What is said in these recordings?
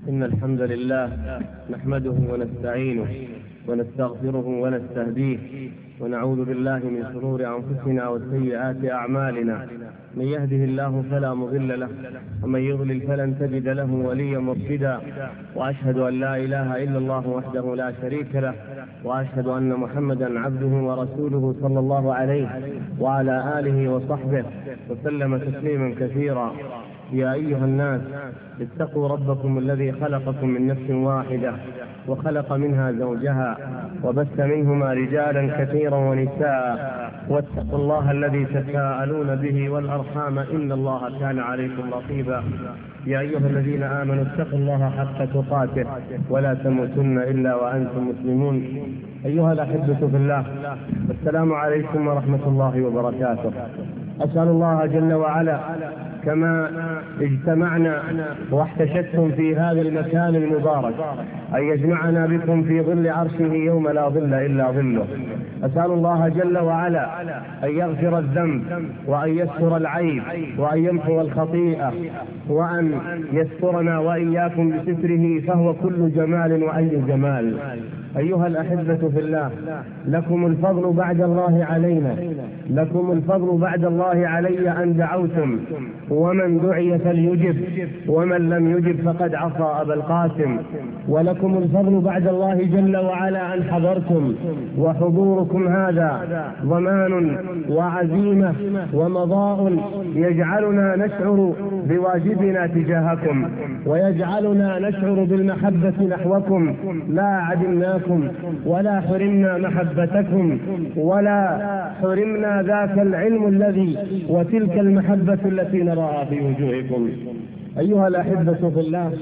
إن الحمد لله نحمده ونستعينه ونستغفره ونستهديه ونعوذ بالله من شرور أنفسنا وسيئات أعمالنا. من يهده الله فلا مضل له ومن يضلل فلن تجد له وليا مرشدا. وأشهد أن لا إله إلا الله وحده لا شريك له، وأشهد أن محمدا عبده ورسوله صلى الله عليه وعلى آله وصحبه وسلم تسليما كثيرا. يا أيها الناس اتقوا ربكم الذي خلقكم من نفس واحدة وخلق منها زوجها وبث منهما رجالا كثيرا ونساء، واتقوا الله الذي تساءلون به والأرحام إن الله كان عليكم رقيبا. يا أيها الذين آمنوا اتقوا الله حق تقاته ولا تموتن إلا وأنتم مسلمون. أيها الأحبة في الله، السلام عليكم ورحمة الله وبركاته. أسأل الله جل وعلا كما اجتمعنا واحتشدتم في هذا المكان المبارك أن يجمعنا بكم في ظل عرشه يوم لا ظل إلا ظله. أسأل الله جل وعلا أن يغفر الذنب وأن يستر العيب وأن يمحو الخطيئة وأن يسترنا وإياكم بستره، فهو كل جمال وأي جمال. أيها الأحبة في الله، لكم الفضل بعد الله علينا، لكم الفضل بعد الله علي أن دعوتم، ومن دعي فليجب ومن لم يجب فقد عصى أبا القاسم. ولكم الفضل بعد الله جل وعلا أن حضرتم، وحضوركم هذا ضمان وعزيمة ومضاء يجعلنا نشعر بواجبنا تجاهكم ويجعلنا نشعر بالمحبة نحوكم. لا عدمناكم ولا حرمنا محبتكم ولا حرمنا ذاك العلم الذي وتلك المحبة التي نراها في وجوهكم. أيها الأحبة في الله،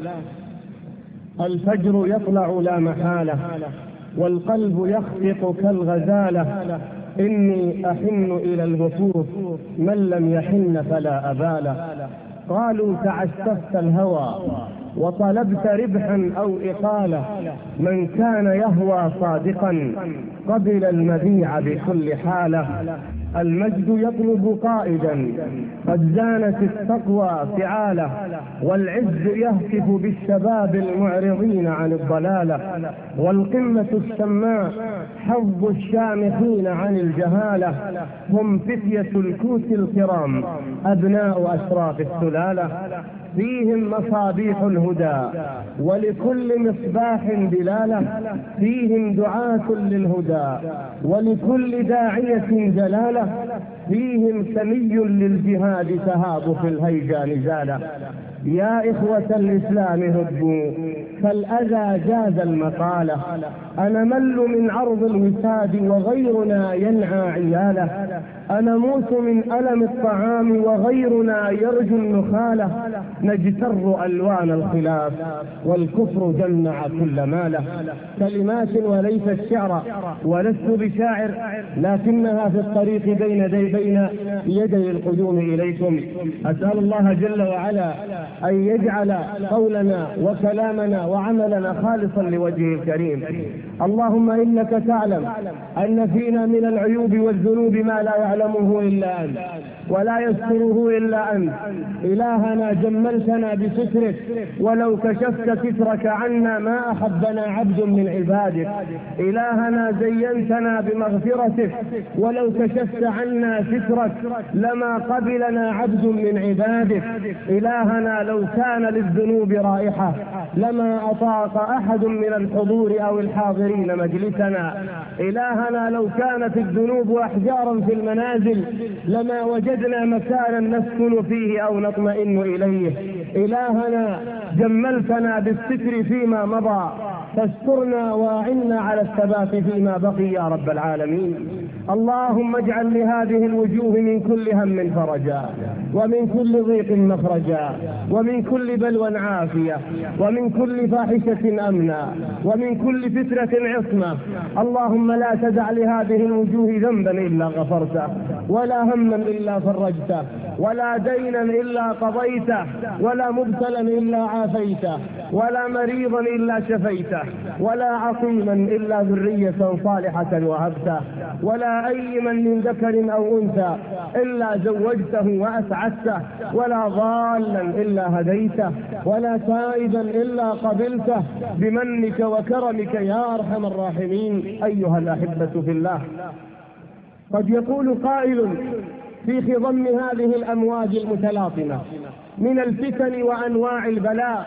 الفجر يطلع لا محالة والقلب يخفق كالغزالة. إني أحن إلى الوفور من لم يحن فلا أباله. قالوا تعسفت الهوى وطلبت ربحا أو إقالة، من كان يهوى صادقا قبل المبيع بكل حالة. المجد يطلب قائدا قد زانت التقوى فعاله، والعز يهتف بالشباب المعرضين عن الضلالة. والقمة السماء حظ الشامخين عن الجهالة، هم فتية الكوس الكرام أبناء أشراف السلالة. فيهم مصابيح الهدى ولكل مصباح دلالة، فيهم دعاة للهدى ولكل داعية جلالة، فيهم سمي للجهاد تهاب في الهيجا نزالة. يا إخوة الإسلام هبوا فالأذى جاز المقالة، أنا مل من عرض الوساد وغيرنا ينعى عياله، أنا موت من ألم الطعام وغيرنا يرجو النخالة. نجتر ألوان الخلاف والكفر جمع كل ماله. كلمات وليس الشعر ولست بشاعر، لكنها في الطريق بين يدي القدوم إليكم. أسأل الله جل وعلا أن يجعل قولنا وكلامنا وعملنا خالصا لوجهه الكريم. اللهم إنك تعلم أن فينا من العيوب والذنوب ما لا يعلمه إلا أنت ولا يستره إلا أنت. إلهنا جملتنا بسترك، ولو كشفت سترك عنا ما أحبنا عبد من عبادك. إلهنا زينتنا بمغفرتك، ولو كشفت عنا سترك لما قبلنا عبد من عبادك. إلهنا لو كان للذنوب رائحة لما أطاق أحد من الحضور أو الحاضرين مجلسنا. إلهنا لو كانت الذنوب أحجارا في المنازل لما وجدنا مكانا نسكن فيه أو نطمئن إليه. إلهنا جملتنا بالستر فيما مضى، فاسترنا واعنا على الثبات فيما بقي يا رب العالمين. اللهم اجعل لهذه الوجوه من كل هم فرجا، ومن كل ضيق مخرجا، ومن كل بلوى عافية، ومن كل فاحشة أمنا، ومن كل فترة عصمة. اللهم لا تدع لهذه الوجوه ذنبا إلا غفرته، ولا هما إلا فرجته، ولا دينا إلا قضيته، ولا مبتلا إلا عافيته، ولا مريضا إلا شفيته. ولا عقيما إلا ذرية صالحة وهبته، ولا أيما من ذكر أو أنثى إلا زوجته وأسعدته، ولا ضالا إلا هديته، ولا تائبا إلا قبلته بمنك وكرمك يا أرحم الراحمين. أيها الأحبة في الله، قد يقول قائل في خضم هذه الأمواج المتلاطمة من الفتن وأنواع البلاء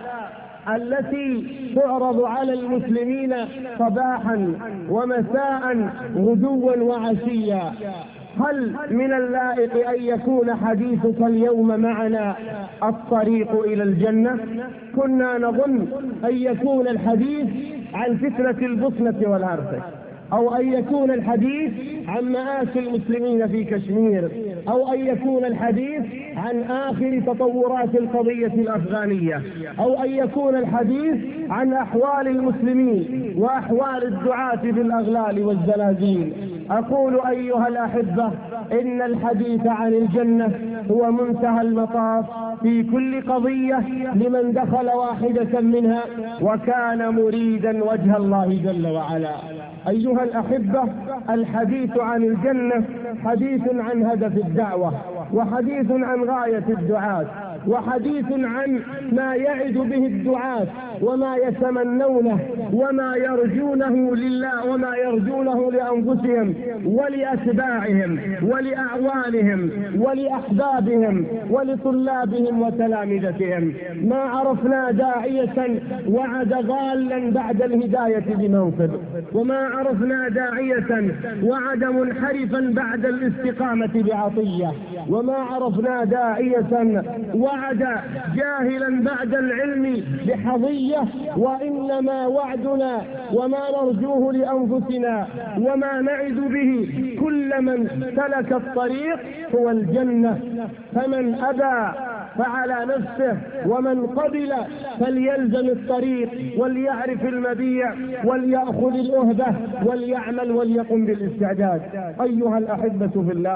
التي تعرض على المسلمين صباحا ومساء غدوا وعشيا: هل من اللائق أن يكون حديثك اليوم معنا الطريق إلى الجنة؟ كنا نظن أن يكون الحديث عن فتنة البصنة والهرسة، أو أن يكون الحديث عن مآسي المسلمين في كشمير، أو أن يكون الحديث عن آخر تطورات القضية الأفغانية، أو أن يكون الحديث عن أحوال المسلمين وأحوال الدعاة في الأغلال والزلازل. أقول أيها الأحبة، إن الحديث عن الجنة هو منتهى المطاف في كل قضية لمن دخل واحدة منها وكان مريدا وجه الله جل وعلا. أيها الأحبة، الحديث عن الجنة حديث عن هدف الدعوة، وحديث عن غاية الدعاة، وحديث عن ما يعد به الدعاة وما يتمنونه وما يرجونه لله وما يرجونه لأنفسهم ولأتباعهم ولأعوانهم ولأحبابهم ولطلابهم وتلامذتهم. ما عرفنا داعية وعد ضالا بعد الهداية بمنصب، وما عرفنا داعية وعد منحرفا بعد الاستقامة بعطية، وما عرفنا داعية وعد جاهلا بعد العلم بحظية، وإنما وعدنا وما نرجوه لأنفسنا وما نعد به كل من سلك الطريق هو الجنة. فمن أبى فعلى نفسه، ومن قبل فليلزم الطريق وليعرف المبيع وليأخذ الأهبة وليعمل وليقم بالاستعداد. أيها الأحبة في الله،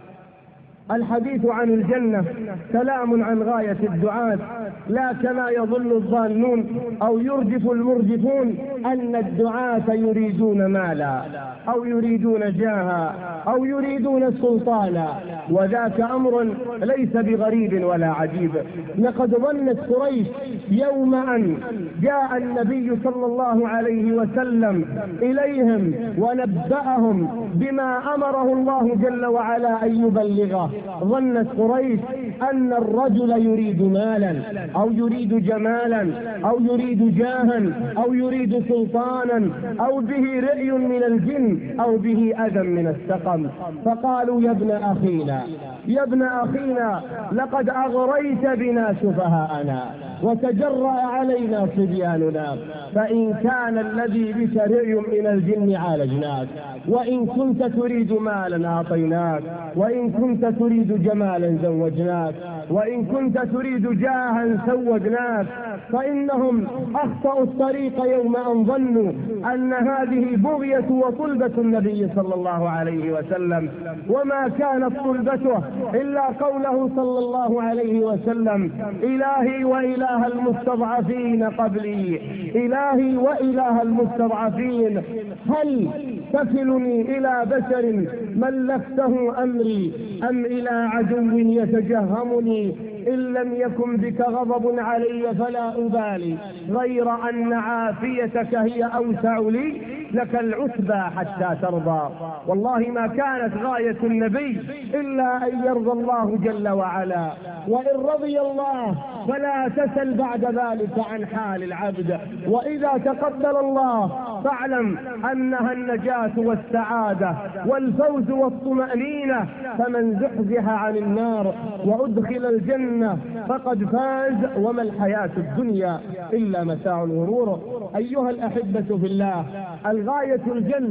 الحديث عن الجنة كلام عن غاية الدعاة، لا كما يظن الظانون أو يرجف المرجفون أن الدعاة يريدون مالا أو يريدون جاها أو يريدون سلطانا، وذاك أمر ليس بغريب ولا عجيب. لقد ظنت قريش يوم أن جاء النبي صلى الله عليه وسلم إليهم ونبأهم بما أمره الله جل وعلا أن يبلغه، ظنت قريش أن الرجل يريد مالا أو يريد جمالا أو يريد جاها أو يريد سلطانا أو به رأي من الجن أو به أذى من السقم، فقالوا: يا ابن أخينا، يا ابن أخينا، لقد أغريت بنا سفهاءنا وتجرأ علينا صبياننا، فإن كان الذي بك رأي من الجن عالجناك، وإن كنت تريد مالا أعطيناك، وإن كنت تريد جمالا زوجناك، وإن كنت تريد جاها سوجناك. فإنهم أخطأوا الطريق يوم أن ظنوا أن هذه بغية وطلبة النبي صلى الله عليه وسلم، وما كانت طلبته إلا قوله صلى الله عليه وسلم: إلهي وإله المستضعفين قبلي، إلهي وإله المستضعفين، هل تكلني إلى بشر ملكته أمري أم إلى عدو يتجهمني؟ إن لم يكن بك غضب علي فلا أبالي، غير أن عافيتك هي أوسع لي، لك العتبى حتى ترضى. والله ما كانت غاية النبي إلا أن يرضى الله جل وعلا، وإن رضي الله فلا تسل بعد ذلك عن حال العبد، وإذا تقبل الله فاعلم أنها النجاة والسعادة والفوز والطمأنينة. فمن زحزح عن النار وأدخل الجنة فقد فاز، وما الحياة الدنيا إلا متاع الغرور. أيها الأحبة في الله، الغاية الجنة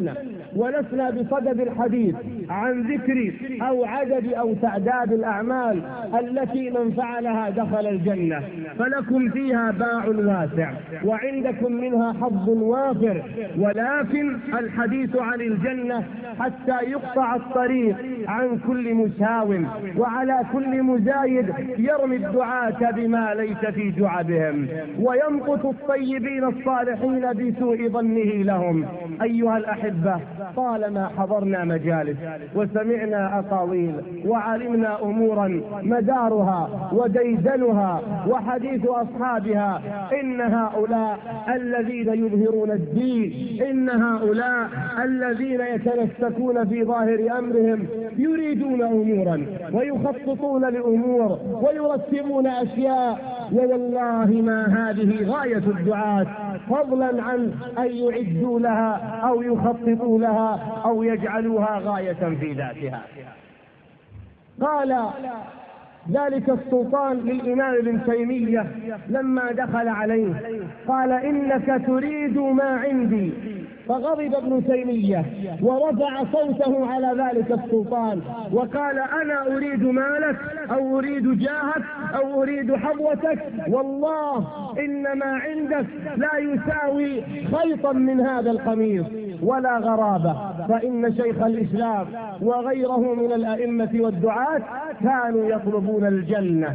ولسنا بصدد الحديث عن ذكر أو عدد أو تعداد الأعمال التي من فعلها دخل الجنة، فلكم فيها باع واسع وعندكم منها حظ وافر، ولكن الحديث عن الجنة حتى يقطع الطريق عن كل مساو وعلى كل مزايد يرمي الدعاة بما ليس في جعبهم ويمقت الطيبين الصالحين بسوء ظنه لهم. أيها الأحبة، طالما حضرنا مجالس وسمعنا أقاويل وعلمنا أمورا مدارها وديدنها وحديث أصحابها، إن هؤلاء الذين يظهرون الدين، إن هؤلاء الذين يتمسكون في ظاهر أمرهم يريدون أمورا ويخططون لأمور ويرتبون أشياء، والله ما هذه غاية الدعاة، فضلا عن أن يعدوا لها أو يخططوا لها أو يجعلوها غاية في ذاتها. قال ذلك السلطان للإمام ابن تيمية لما دخل عليه قال: إنك تريد ما عندي. فغضب ابن تيمية ورفع صوته على ذلك السلطان وقال: أنا أريد مالك أو أريد جاهك أو أريد حظوتك، والله إن ما عندك لا يساوي خيطا من هذا القميص ولا غرابة. فإن شيخ الإسلام وغيره من الأئمة والدعاة كانوا يطلبون الجنة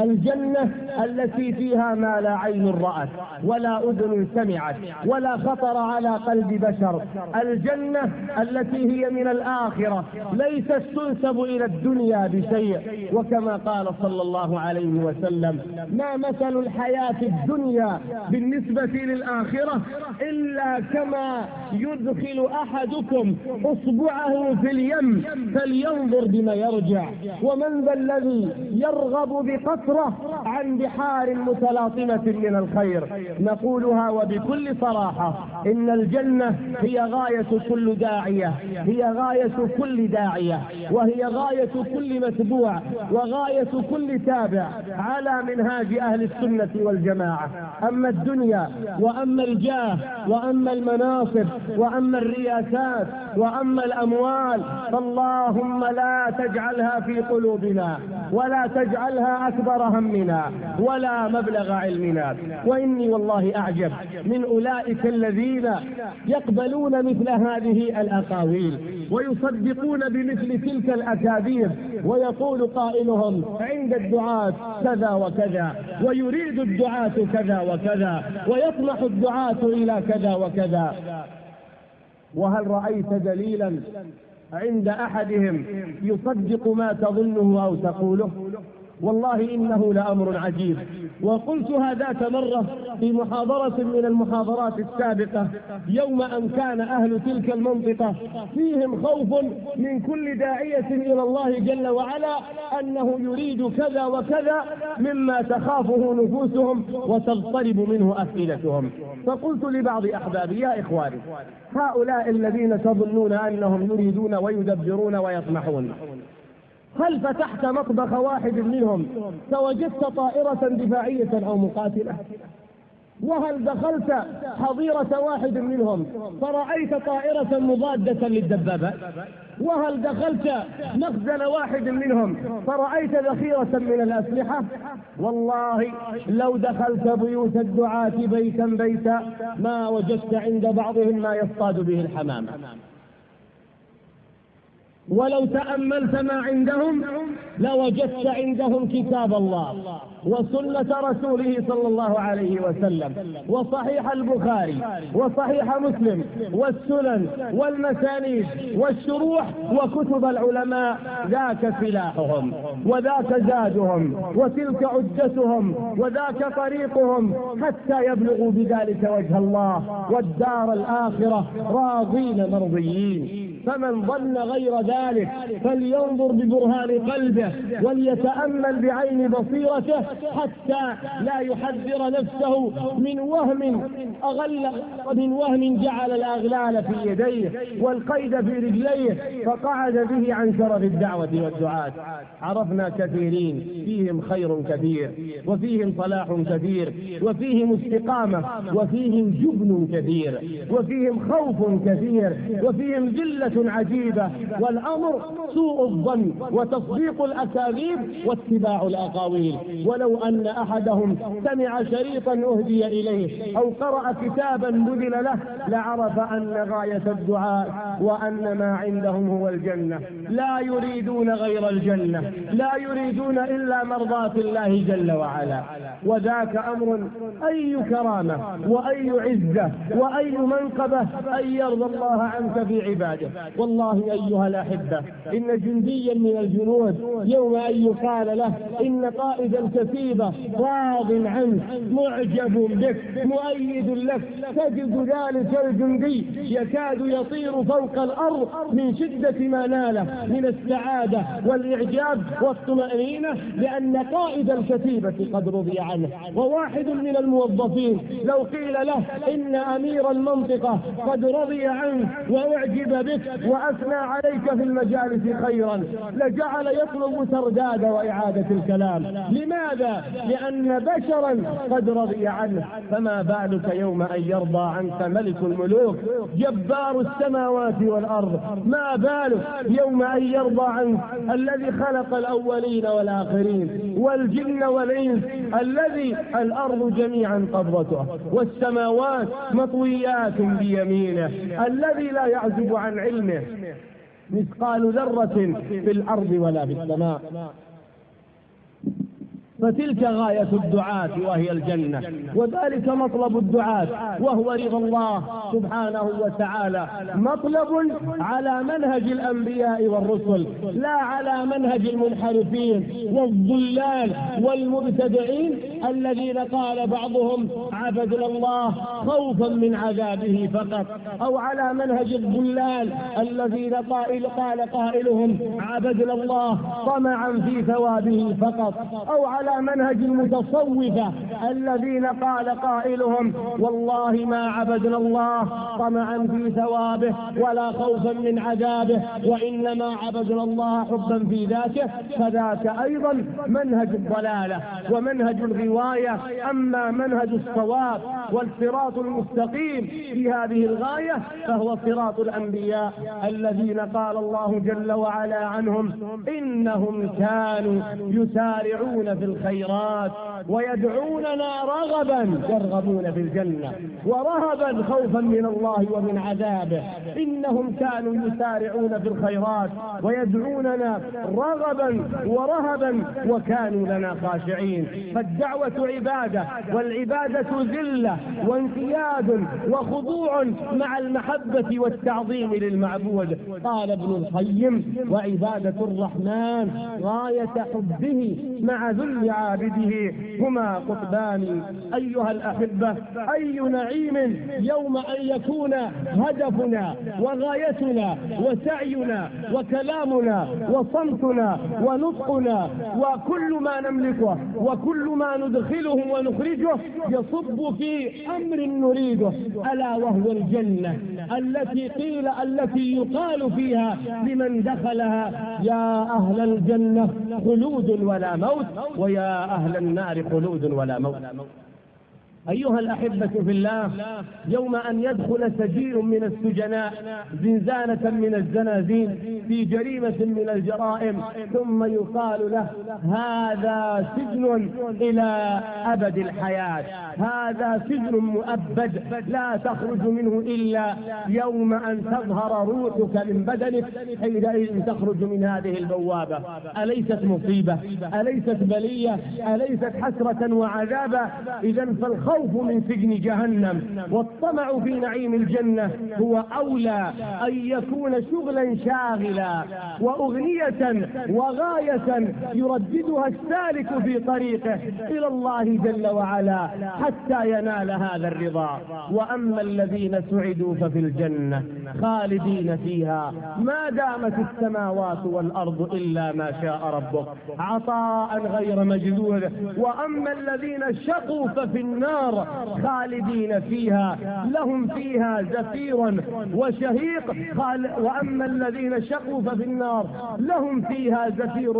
التي فيها ما لا عين رأت ولا أذن سمعت ولا خطر على قلب بشر، الجنة التي هي من الآخرة ليست تنسب إلى الدنيا بشيء. وكما قال صلى الله عليه وسلم: ما مثل الحياة الدنيا بالنسبة للآخرة إلا كما يدخل أحدكم أصبعه في اليم فلينظر بما يرجع، ومن ذا الذي يرغب بقطرة عن بحار متلاطمة من الخير. نقولها وبكل صراحة: إن الجنة هي غاية كل داعية، هي غاية كل داعية، وهي غاية كل متبوع، وغاية كل تابع على منهاج أهل السنة والجماعة. أما الدنيا وأما الجاه وأما المناصب وأما الرياسات وأما الأموال فاللهم لا تجعلها في قلوبنا ولا تجعلها أكبر همنا ولا مبلغ علمنا. وإني والله أعجب من أولئك الذين يقبلون مثل هذه الأقاويل ويصدقون بمثل تلك الأكاذيب، ويقول قائلهم عند الدعاة كذا وكذا، ويريد الدعاة كذا وكذا، ويطمح الدعاة إلى كذا وكذا. وهل رأيت دليلا عند أحدهم يصدق ما تظنه أو تقوله؟ والله إنه لأمر عجيب. وقلتها ذات مرة في محاضرة من المحاضرات السابقة، يوم أن كان أهل تلك المنطقة فيهم خوف من كل داعية إلى الله جل وعلا أنه يريد كذا وكذا مما تخافه نفوسهم وتضطرب منه أفئدتهم. فقلت لبعض أحبابي: يا إخواني، هؤلاء الذين تظنون أنهم يريدون ويدبرون ويطمحون، هل فتحت مطبخ واحد منهم فوجدت طائرة دفاعية أو مقاتلة؟ وهل دخلت حظيرة واحد منهم فرأيت طائرة مضادة للدبابات؟ وهل دخلت مخزن واحد منهم فرأيت ذخيرة من الأسلحة؟ والله لو دخلت بيوت الدعاة بيتا بيتا ما وجدت عند بعضهم ما يصطاد به الحمام. ولو تأملت ما عندهم لوجدت عندهم كتاب الله وسنة رسوله صلى الله عليه وسلم وصحيح البخاري وصحيح مسلم والسنن والمسانيد والشروح وكتب العلماء. ذاك سلاحهم وذاك زادهم وتلك عدتهم وذاك طريقهم حتى يبلغوا بذلك وجه الله والدار الآخرة راضين مرضيين. فمن ظن غير ذلك فلينظر ببرهان قلبه وليتأمل بعين بصيرته حتى لا يحذر نفسه من وهم جعل الأغلال في يديه والقيد في رجليه فقعد به عن شرف الدعوة والدعاة. عرفنا كثيرين فيهم خير كثير وفيهم صلاح كثير وفيهم استقامة وفيهم جبن كثير وفيهم خوف كثير وفيهم ذلة عجيبة، والأمر سوء الظن وتصديق الأكاذيب واتباع الأقاويل. ولو أن أحدهم سمع شريطا أهدي إليه أو قرأ كتابا بذل له لعرف أن غاية الدعاء وأن ما عندهم هو الجنة، لا يريدون غير الجنة، لا يريدون إلا مرضاة الله جل وعلا. وذاك أمر أي كرامة وأي عزة وأي منقبة أن يرضى الله عنك في عباده. والله أيها الأحبة إن جنديا من الجنود يوم أن يقال له إن قائد الكتيبة راض عنك معجب بك مؤيد لك، تجد ذلك الجندي يكاد يطير فوق الأرض من شدة ما ناله من السعادة والإعجاب والطمأنينة لأن قائد الكتيبة قد رضي عنه. وواحد من الموظفين لو قيل له إن أمير المنطقة قد رضي عنك وأعجب بك وأثنى عليك في المجالس خيرا لجعل يطلب ترداد وإعادة الكلام. لماذا؟ لأن بشرا قد رضي عنه. فما بالك يوم أن يرضى عنك ملك الملوك جبار السماوات والأرض؟ ما بالك يوم أن يرضى عنك الذي خلق الأولين والآخرين والجن والإنس، الذي الأرض جميعا قبضته والسماوات مطويات بيمينه، الذي لا يعزب عن علمه مثقال ذرة في الأرض ولا في السماء. فتلك غاية الدعاة وهي الجنة، وذلك مطلب الدعاة وهو رضا الله سبحانه وتعالى، مطلب على منهج الأنبياء والرسل لا على منهج المنحرفين والضلال والمبتدعين الذين قال بعضهم عبدنا الله خوفا من عذابه فقط، أو على منهج الضلال الذين قال قائلهم عبدنا الله طمعا في ثوابه فقط، أو على منهج المتصوفة الذين قال قائلهم والله ما عبدنا الله طمعا في ثوابه ولا خوفا من عذابه وإنما عبدنا الله حبا في ذاته، فذاك أيضا منهج الضلالة ومنهج الغواية. أما منهج الصواب والصراط المستقيم في هذه الغاية فهو صراط الأنبياء الذين قال الله جل وعلا عنهم إنهم كانوا يسارعون في الخيرات ويدعوننا رغبا يرغبون في الجنة ورهبا خوفا من الله ومن عذابه. إنهم كانوا يسارعون في الخيرات ويدعوننا رغبا ورهبا وكانوا لنا خاشعين. فالدعوة عبادة، والعبادة ذلة وانقياد وخضوع مع المحبة والتعظيم للمعبود. قال ابن القيم وعبادة الرحمن غاية حبه مع ذل عابده هما قطبان. أيها الأحبة أي نعيم يوم أن يكون هدفنا وغايتنا وسعينا وكلامنا وصمتنا ونطقنا وكل ما نملكه وكل ما ندخله ونخرجه يصب في أمر نريده، ألا وهو الجنة التي يقال فيها لمن دخلها يا أهل الجنة خلود ولا موت ويا أهل النار خلود ولا موت. أيها الأحبة في الله يوم أن يدخل سجين من السجناء زنزانة من الزنازين في جريمة من الجرائم ثم يقال له هذا سجن إلى أبد الحياة، هذا سجن مؤبد لا تخرج منه إلا يوم أن تظهر روحك من بدنك، حينئذ تخرج من هذه البوابة. أليست مصيبة؟ أليست بلية؟ أليست حسرة وعذابا؟ إذن فالخوف الخوف من سجن جهنم والطمع في نعيم الجنة هو أولى أن يكون شغلا شاغلا وأغنية وغاية يرددها السالك في طريقه إلى الله جل وعلا حتى ينال هذا الرضا. وأما الذين سعدوا ففي الجنة خالدين فيها ما دامت السماوات والأرض إلا ما شاء ربك عطاء غير مجدود. وأما الذين شقوا ففي النار خالدين فيها لهم فيها زفير وشهيق. وأما الذين شقوا ففي النار لهم فيها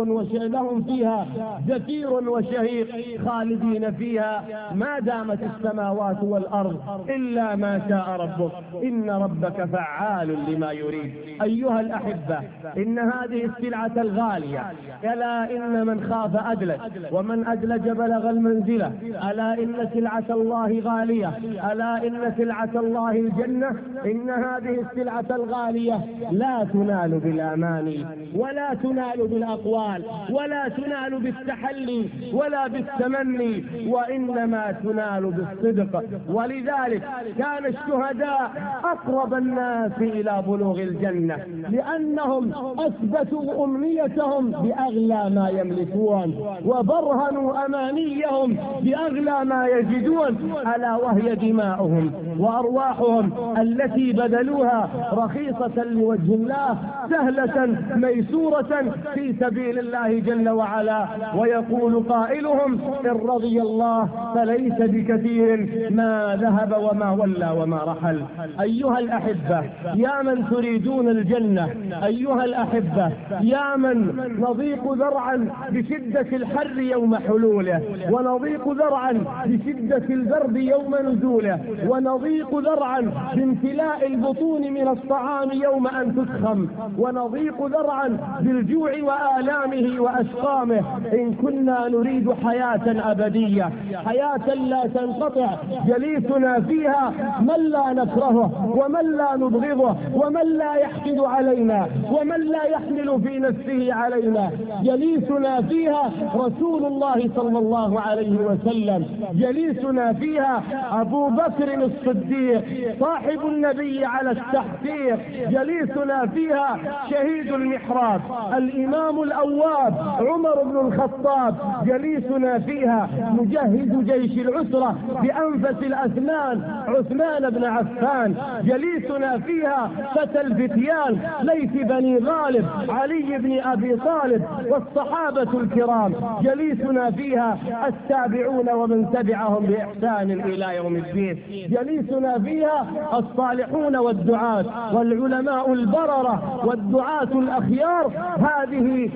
زفير وشهيق خالدين فيها ما دامت السماوات والأرض إلا ما شاء ربك إن ربك فعال لما يريد. أيها الأحبة، إن هذه السلعة الغالية ألا إن من خاف أدلج ومن أدلج بلغ المنزلة. ألا إن سلعة الله غالية، ألا إن سلعة الله الجنة. إن هذه السلعة الغالية لا تنال بالأماني ولا تنال بالأقوال ولا تنال بالتحلي ولا بالتمني، وإنما تنال بالصدق. ولذلك كان الشهداء أقرب الناس إلى بلوغ الجنة لأنهم أثبتوا أمنيتهم بأغلى ما يملكون وبرهنوا أمانيهم بأغلى ما يجدون، ألا وهي دماؤهم وأرواحهم التي بذلوها رخيصة لوجه الله سهلة ميسورة في سبيل الله جل وعلا. ويقول قائلهم إن رضي الله فليس بكثير ما ذهب وما ولى وما رحل. أيها الأحبة، يا من تريدون الجنة، أيها الأحبة، يا من نضيق ذرعا بشدة الحر يوم حلوله، ونضيق ذرعا بشدة البرد يوم نزوله، ونضيق ذرعا بامتلاء البطون من الطعام يوم أن تسخم، ونضيق ذرعا بالجوع وآلامه وأسقامه. إن كنا نريد حياة أبدية، حياة لا تنقطع، جليسنا فيها من لا نكرهه ومن لا نبغضه ومن لا يحقد علينا ومن لا يحمل في نفسه علينا. جليسنا فيها رسول الله صلى الله عليه وسلم، جليسنا فيها أبو بكر الصديق صاحب النبي على التحقيق، جليسنا فيها شهيد المحراب الإمام الأواب عمر بن الخطاب، جليسنا فيها مجهز جيش العسرة بأنفس الأثمان عثمان بن عفان، جليسنا فيها فتى الفتيان ليث بني غالب علي بن أبي طالب والصحابة الكرام، جليسنا فيها التابعون ومن تبعهم بإحسان إلى يوم الدين، جليسنا فيها الصالحون والدعاة والعلماء البررة والدعاة الأخيار. هذه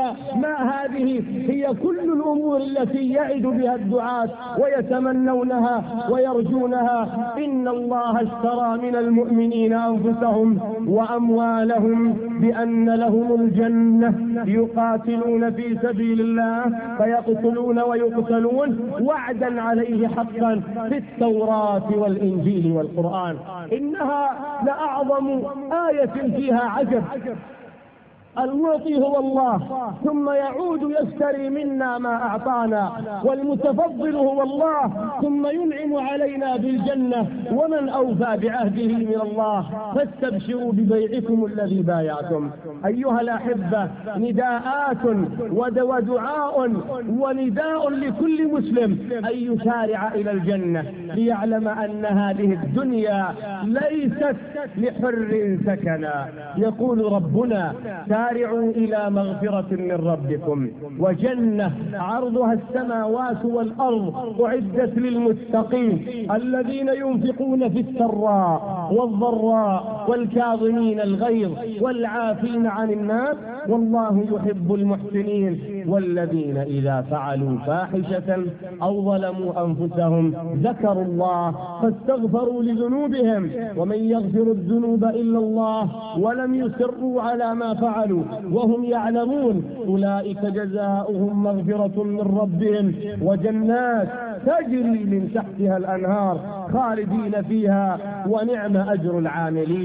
هي كل الأمور التي يعد بها الدعاة ويتمنونها ويرجونها. إن الله اشترى من المؤمنين أنفسهم وأموالهم بأن لهم الجنة يقاتلون في سبيل الله فيقتلون ويقتلون وعدا عليه حقا في التوراة والإنجيل والقرآن. إنها لأعظم آية فيها عجب. المعطي هو الله ثم يعود يشتري منا ما أعطانا، والمتفضل هو الله ثم ينعم علينا بالجنة. ومن أوفى بعهده من الله فاستبشروا ببيعكم الذي بايعتم. أيها الأحبة، نداءات ودعاء ونداء لكل مسلم أن يسارع إلى الجنة ليعلم أن هذه الدنيا ليست لحر سكنا. يقول ربنا سارعوا إلى مغفرة من ربكم وجنة عرضها السماوات والأرض أعدت للمتقين الذين ينفقون في السراء والضراء والكاظمين الغيظ والعافين عن الناس والله يحب المحسنين والذين إذا فعلوا فاحشة أو ظلموا أنفسهم ذكروا الله فاستغفروا لذنوبهم ومن يغفر الذنوب إلا الله ولم يصروا على ما فعلوا وهم يعلمون أولئك جزاؤهم مغفرة من ربهم وجنات تجري من تحتها الأنهار خالدين فيها ونعم أجر العاملين.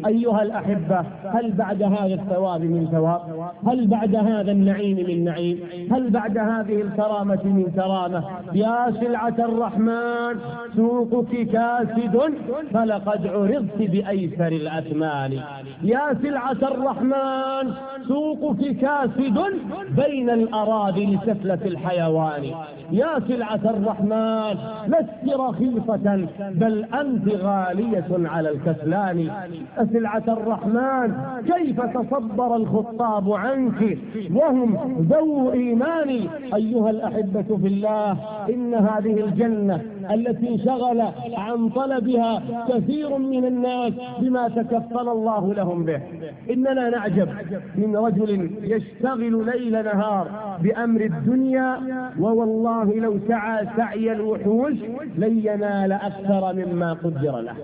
أيها الأحبة، هل بعد هذا الثواب من ثواب؟ هل بعد هذا النعيم من نعيم؟ هل بعد هذه الكرامة من كرامة؟ يا سلعة الرحمن سوقك كاسد فلقد عرضت بأيسر الأثمان. يا سلعة الرحمن سوقك كاسد بين الأراضي لسفلة الحيوان. يا سلعة الرحمن لست رخيصة بل أنت غالية على الكسلان. سلعة الرحمن كيف تصبر الخطاب عنك وهم ذو إيمان. أيها الأحبة في الله، إن هذه الجنة التي شغل عن طلبها كثير من الناس بما تكفل الله لهم به. إننا نعجب من رجل يشتغل ليل نهار بأمر الدنيا، ووالله لو سعى سعي الوحوش لن ينال أكثر مما قدر له.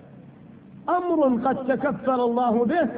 أمر قد تكفل الله به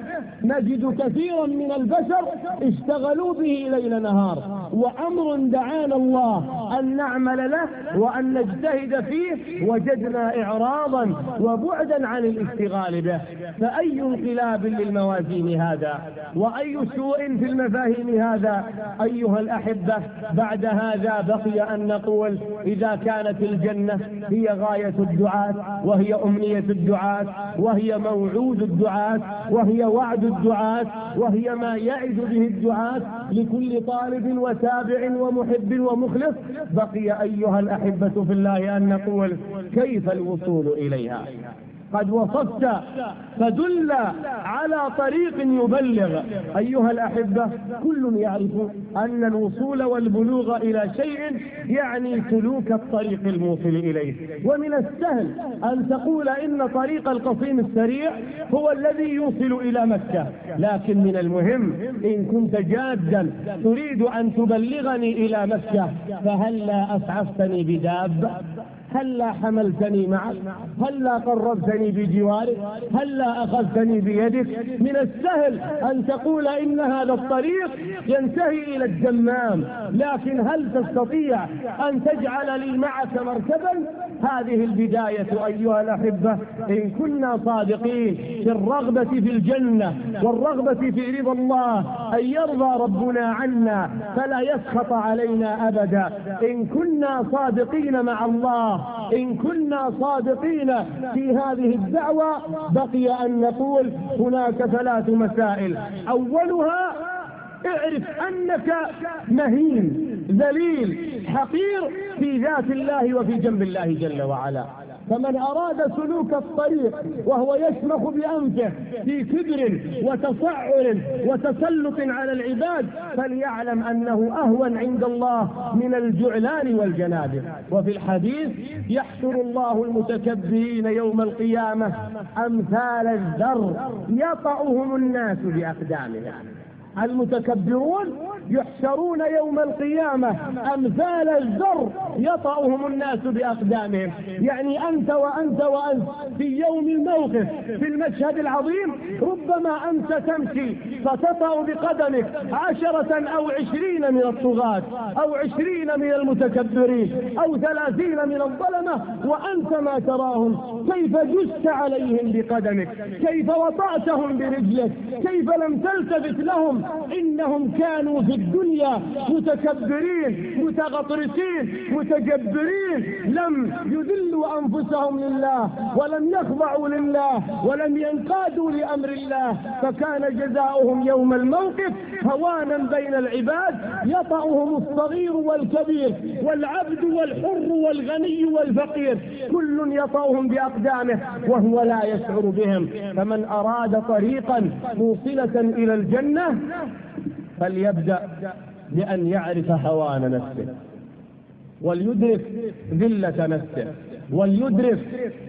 نجد كثيرا من البشر اشتغلوا به ليل نهار، وأمر دعانا الله أن نعمل له وأن نجتهد فيه وجدنا إعراضا وبعدا عن الاشتغال به. فأي انقلاب للموازين هذا، وأي سوء في المفاهيم هذا. أيها الأحبة، بعد هذا بقي أن نقول إذا كانت الجنة هي غاية الدعاة وهي أمنية الدعاة وهي موعود الدعاة وهي وعد الدعاة وهي ما يعد به الدعاة لكل طالب وتابع ومحب ومخلص، بقي أيها الأحبة في الله أن نقول كيف الوصول إليها. قد وصفت فدل على طريق يبلغ. أيها الأحبة، كل يعرف أن الوصول والبلوغ إلى شيء يعني سلوك الطريق الموصل إليه. ومن السهل أن تقول إن طريق القصيم السريع هو الذي يوصل إلى مكة، لكن من المهم إن كنت جادا تريد أن تبلغني إلى مكة فهلا أسعفتني بدابة؟ هلا حملتني معك؟ هلا قربتني بجوارك؟ هلا أخذتني بيدك؟ من السهل أن تقول إن هذا الطريق ينتهي إلى الدمام، لكن هل تستطيع أن تجعل لي معك مركبا؟ هذه البداية أيها الأحبة. إن كنا صادقين في الرغبة في الجنة والرغبة في رضا الله أن يرضى ربنا عنا فلا يسخط علينا أبدا. إن كنا صادقين مع الله، إن كنا صادقين في هذه الدعوة، بقي أن نقول هناك 3 مسائل. أولها اعرف أنك مهين ذليل حقير في ذات الله وفي جنب الله جل وعلا. فمن أراد سلوك الطريق وهو يشمخ بأنفه في كبر وتصعر وتسلط على العباد فليعلم أنه أهون عند الله من الجعلان والجنابر. وفي الحديث يحشر الله المتكبرين يوم القيامة أمثال الذر يطأهم الناس بأقدامهم. المتكبرون يحشرون يوم القيامة أمثال الذر يطأهم الناس بأقدامهم. يعني أنت وأنت وأنت في يوم الموقف في المشهد العظيم ربما أنت تمشي فتطأ بقدمك 10 أو 20 من الطغاة أو 20 من المتكبرين أو 30 من الظلمة، وأنت ما تراهم كيف جست عليهم بقدمك، كيف وطأتهم برجلك، كيف لم تلتفت لهم. إنهم كانوا في الدنيا متكبرين متغطرسين متجبرين، لم يذلوا أنفسهم لله ولم يخضعوا لله ولم ينقادوا لأمر الله، فكان جزاؤهم يوم الموقف هوانا بين العباد يطأهم الصغير والكبير والعبد والحر والغني والفقير، كل يطأهم بأقدامه وهو لا يشعر بهم. فمن أراد طريقا موصلة إلى الجنة فليبدأ بأن يعرف هوان نفسه وليدرك ذلة نفسه وليدرك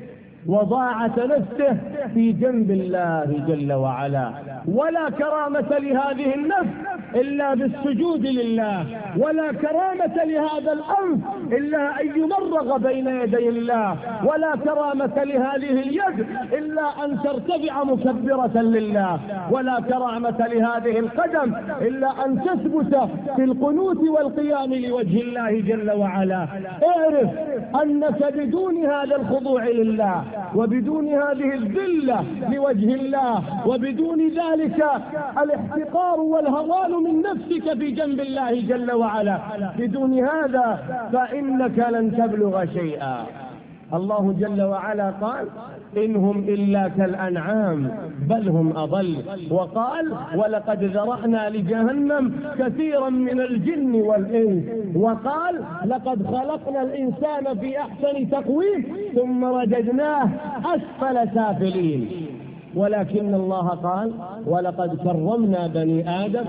وضاعة نفسه في جنب الله جل وعلا. ولا كرامة لهذه النفس إلا بالسجود لله، ولا كرامة لهذا الأنف إلا أن يمرغ بين يدي الله، ولا كرامة لهذه اليد إلا أن ترتفع مكبرة لله، ولا كرامة لهذه القدم إلا أن تثبت في القنوت والقيام لوجه الله جل وعلا. اعرف أنك بدون هذا الخضوع لله، وبدون هذه الذلة لوجه الله، وبدون ذلك الاحتقار والهوان من نفسك في جنب الله جل وعلا، بدون هذا فإنك لن تبلغ شيئا. الله جل وعلا قال: إنهم إلا كالأنعام بل هم أضل. وقال: ولقد ذرأنا لجهنم كثيرا من الجن والإنس. وقال: لقد خلقنا الإنسان في أحسن تقويم ثم رددناه أسفل سافلين. ولكن الله قال: ولقد كرمنا بني آدم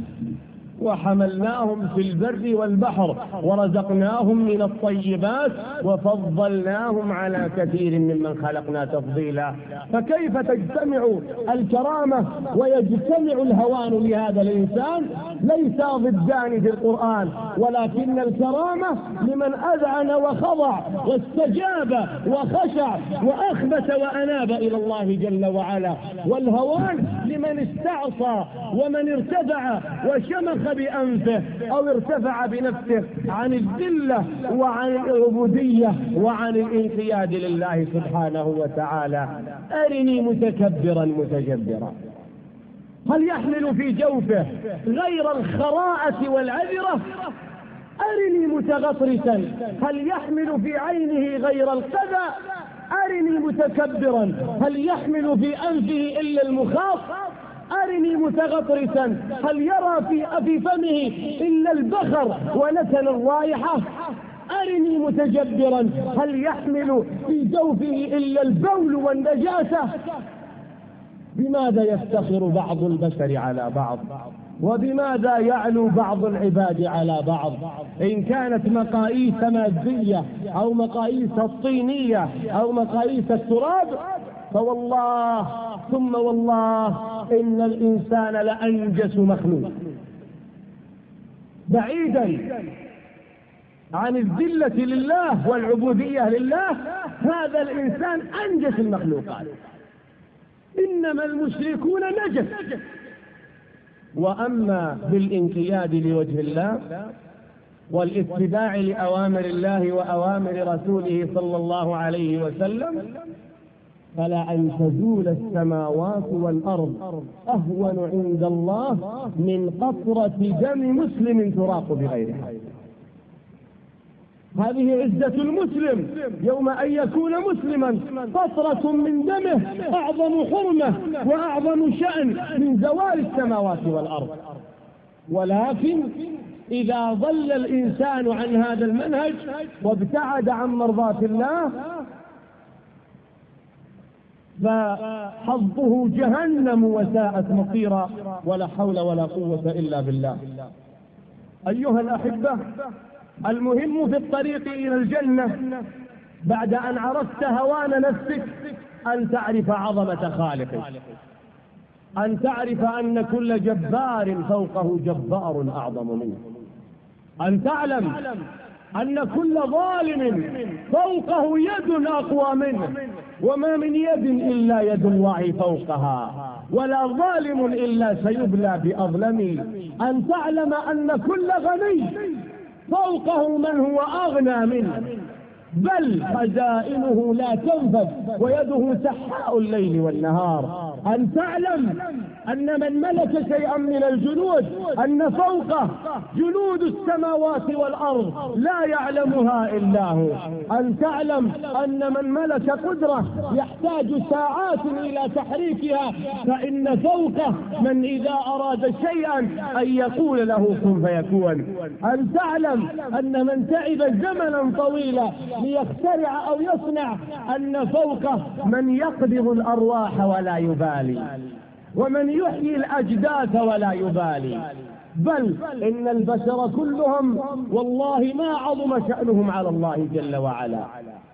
وحملناهم في البر والبحر ورزقناهم من الطيبات وفضلناهم على كثير ممن خلقنا تفضيلا. فكيف تجتمع الكرامة ويجتمع الهوان لهذا الإنسان؟ ليس ضدان في القرآن، ولكن الكرامة لمن أذعن وخضع واستجاب وخشع وأخبت وأناب إلى الله جل وعلا، والهوان لمن استعصى ومن ارتفع وشمخ بأنفه أو ارتفع بنفسه عن الذلة وعن العبودية وعن الانقياد لله سبحانه وتعالى. أرني متكبرا متجبرا، هل يحمل في جوفه غير الخراءة والعذرة؟ أرني متغطرسا، هل يحمل في عينه غير القذى؟ أرني متكبرا، هل يحمل في أنفه إلا المخاط؟ أرني متغطرسا، هل يرى في فمه إلا البخر ونتن الرائحة؟ أرني متجبرا، هل يحمل في جوفه إلا البول والنجاسة؟ بماذا يفتخر بعض البشر على بعض؟ وبماذا يعلو بعض العباد على بعض؟ إن كانت مقاييس مادية أو مقاييس الطينية أو مقاييس التراب، فوالله ثم والله إن الإنسان لأنجس مخلوق. بعيدا عن الذلة لله والعبودية لله، هذا الإنسان أنجس المخلوقات. إنما المشركون نجس. وأما بالانقياد لوجه الله والاتباع لأوامر الله وأوامر رسوله صلى الله عليه وسلم، فلا أن تزول السماوات والأرض أهون عند الله من قطرة دم مسلم تراق بغير حق. هذه عزة المسلم يوم أن يكون مسلما، قطرة من دمه أعظم حرمة وأعظم شأن من زوال السماوات والأرض. ولكن إذا ضل الإنسان عن هذا المنهج وابتعد عن مرضاة الله، فحظه جهنم وساءت مصيرا، ولا حول ولا قوة إلا بالله. أيها الأحبة، المهم في الطريق إلى الجنة بعد أن عرفت هوان نفسك أن تعرف عظمة خالقك، أن تعرف أن كل جبار فوقه جبار أعظم منه، أن تعلم أن كل ظالم فوقه يد أقوى منه، وما من يد إلا يد الله فوقها، ولا ظالم إلا سيبلى بأظلم. أن تعلم أن كل غني فوقه من هو أغنى منه، بل خزائنه لا تنفد ويده سحاء الليل والنهار. أن تعلم أن من ملك شيئا من الجنود أن فوقه جنود السماوات والأرض لا يعلمها إلا هو. أن تعلم أن من ملك قدرة يحتاج ساعات إلى تحريكها، فإن فوقه من إذا أراد شيئا أن يقول له كن فيكون. أن تعلم أن من تعب زمنا طويلا ليخترع أو يصنع أن فوقه من يقبض الأرواح ولا يبالي، ومن يحيي الأجداث ولا يبالي، بل إن البشر كلهم والله ما عظم شأنهم على الله جل وعلا.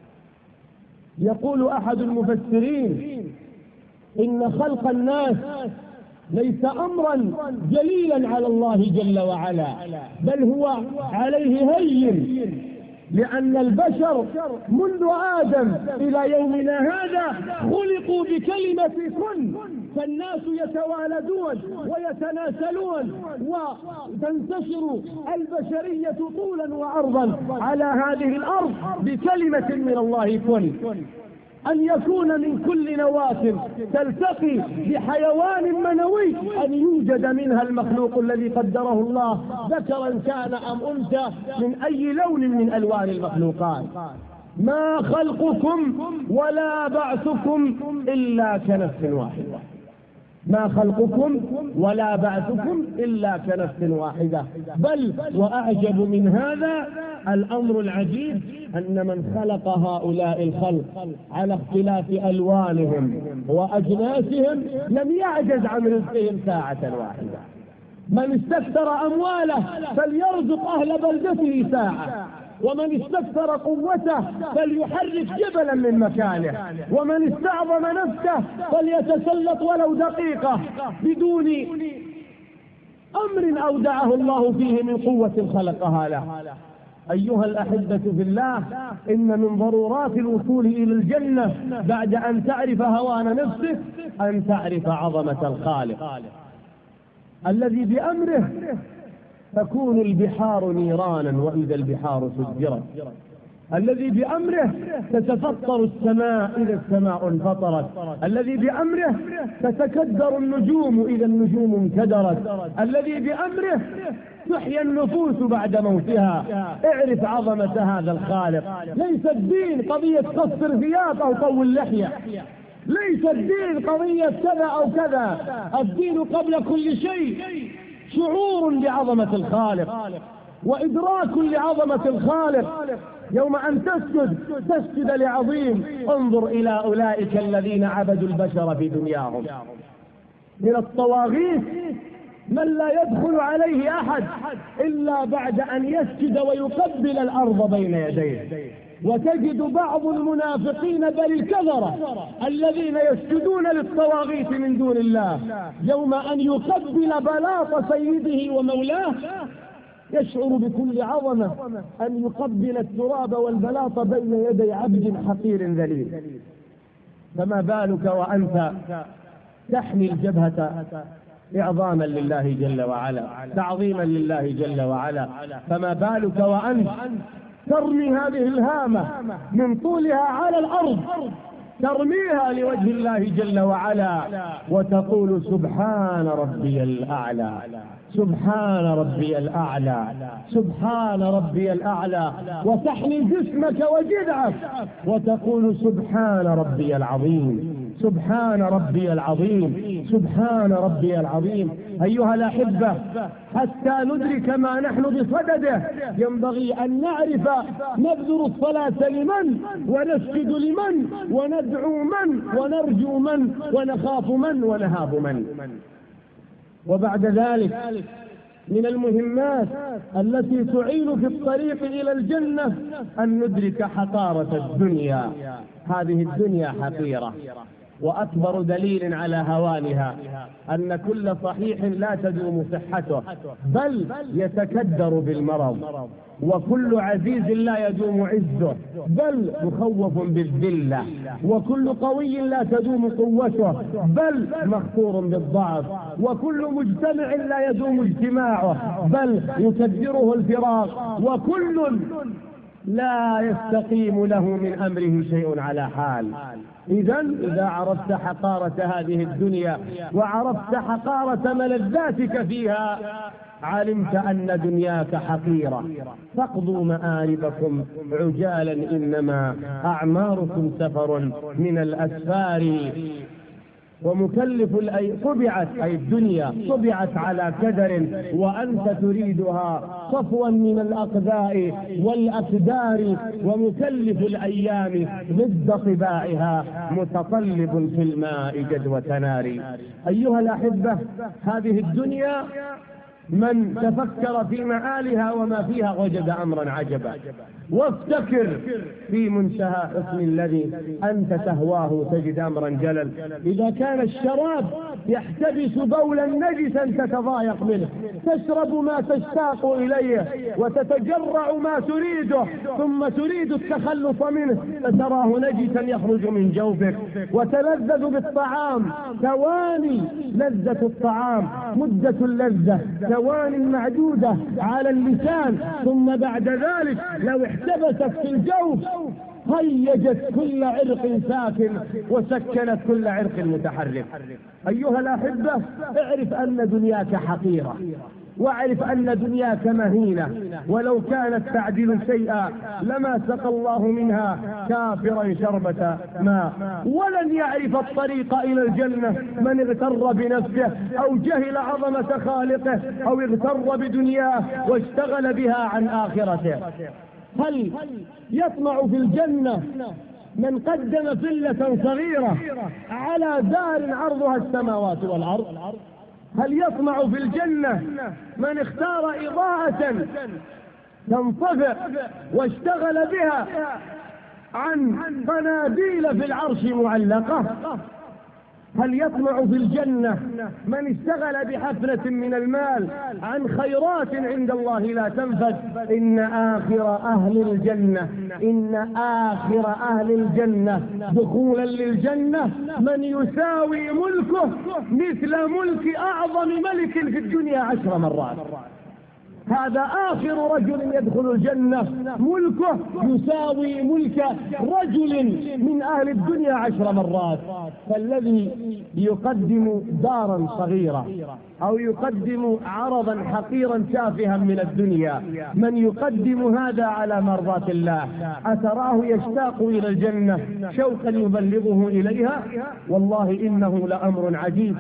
يقول أحد المفسرين إن خلق الناس ليس أمرا جليلا على الله جل وعلا، بل هو عليه هين، لأن البشر منذ آدم إلى يومنا هذا خلقوا بكلمة كن، فالناس يتوالدون ويتناسلون وتنتشر البشرية طولا وعرضا على هذه الأرض بكلمة من الله كن. أن يكون من كل نواة تلتقي بحيوان منوي أن يوجد منها المخلوق الذي قدره الله، ذكرا كان أم أنثى، من أي لون من ألوان المخلوقات. ما خلقكم ولا بعثكم إلا كنفس واحدة، ما خلقكم ولا بعثكم إلا كنفس واحدة. بل وأعجب من هذا الأمر العجيب أن من خلق هؤلاء الخلق على اختلاف ألوانهم وأجناسهم لم يعجز عن رزقهم ساعة واحدة. من استكثر أمواله فليرزق أهل بلدته ساعة، ومن استكثر قوته فليحرك جبلا من مكانه، ومن استعظم نفسه فليتسلط ولو دقيقة بدون أمر أودعه الله فيه من قوة خلقها له. أيها الأحبة في الله، إن من ضرورات الوصول إلى الجنة بعد أن تعرف هوان نفسك أن تعرف عظمة الخالق الذي بأمره تكون البحار نيرانا وإذا البحار سجرت، الذي بأمره تتفطر السماء إذا السماء انفطرت، الذي بأمره تتكدر النجوم إذا النجوم انكدرت، الذي بأمره تحيا النفوس بعد موتها. اعرف عظمة هذا الخالق. ليس الدين قضية قصر ثياب أو طول لحية، ليس الدين قضية كذا أو كذا. الدين قبل كل شيء شعور بعظمة الخالق وإدراك لعظمة الخالق. يوم أن تسجد لعظيم. انظر إلى أولئك الذين عبدوا البشر في دنياهم من الطواغيت من لا يدخل عليه أحد إلا بعد أن يسجد ويقبل الأرض بين يديه. وتجد بعض المنافقين بل الكفرة الذين يسجدون للطواغيت من دون الله يوم أن يقبل بلاط سيده ومولاه يشعر بكل عظمة أن يقبل التراب والبلاط بين يدي عبد حقير ذليل. فما بالك وأنت تحمي الجبهة إعظاما لله جل وعلا، تعظيما لله جل وعلا. فما بالك وأنت ترمي هذه الهامة من طولها على الأرض، ترميها لوجه الله جل وعلا وتقول سبحان ربي الأعلى، سبحان ربي الأعلى، سبحان ربي الأعلى، وتحمي جسمك وجذعك وتقول سبحان ربي العظيم، سبحان ربي العظيم، سبحان ربي العظيم. أيها الأحبة، حتى ندرك ما نحن بصدده ينبغي أن نعرف نبذل الصلاة لمن، ونسجد لمن، وندعو من، ونرجو من، ونخاف من، ونهاب من. وبعد ذلك من المهمات التي تعين في الطريق إلى الجنة أن ندرك حقارة الدنيا. هذه الدنيا حقيرة، وأكبر دليل على هوانها أن كل صحيح لا تدوم صحته بل يتكدر بالمرض، وكل عزيز لا يدوم عزه بل مخوف بالذلة، وكل قوي لا تدوم قوته بل مخطور بالضعف، وكل مجتمع لا يدوم اجتماعه بل يكدره الفراق، وكل لا يستقيم له من أمره شيء على حال. إذا عرفت حقارة هذه الدنيا وعرفت حقارة ملذاتك فيها علمت أن دنياك حقيرة. فاقضوا مآربكم عجالا إنما أعماركم سفر من الأسفار. ومكلف طبعت أي الدنيا طبعت على كدر وأنت تريدها صفوا من الأقذاء والأكدار. ومكلف الأيام ضد طباعها متطلب في الماء جدوى نار. أيها الأحبة، هذه الدنيا من تفكر في معالها وما فيها وجد أمرا عجبا. وافتكر في منتهى حسن الذي أنت تهواه تجد أمرا جلل. إذا كان الشراب يحتبس بولا نجسا تتضايق منه، تشرب ما تشتاق إليه وتتجرع ما تريده ثم تريد التخلص منه فتراه نجسا يخرج من جوفك. وتلذذ بالطعام، ثواني لذة الطعام مدة اللذة، ثواني معدودة على اللسان، ثم بعد ذلك لو احتبست في الجوف هيجت كل عرق ساكن وسكنت كل عرق متحرك. أيها الأحبة، اعرف أن دنياك حقيرة، واعرف أن دنياك مهينة، ولو كانت تعدل شيئا لما سقى الله منها كافرا شربة ماء. ولن يعرف الطريق إلى الجنة من اغتر بنفسه أو جهل عظمة خالقه أو اغتر بدنياه واشتغل بها عن آخرته. هل يطمع في الجنة من قدم فلة صغيرة على دار عرضها السماوات والأرض؟ هل يطمع في الجنة من اختار إضاءة تنطفئ واشتغل بها عن قناديل في العرش معلقة؟ هل يطمع في الجنة من اشتغل بحفنة من المال عن خيرات عند الله لا تنفد؟ إن آخر أهل الجنة دخولا للجنة من يساوي ملكه مثل ملك أعظم ملك في الدنيا 10 مرات. هذا آخر رجل يدخل الجنة ملكه يساوي ملك رجل من أهل الدنيا 10 مرات. فالذي يقدم دارا صغيرة أو يقدم عرضا حقيرا تافها من الدنيا، من يقدم هذا على مرضاة الله أتراه يشتاق إلى الجنة شوقا يبلغه إليها؟ والله إنه لأمر عجيب.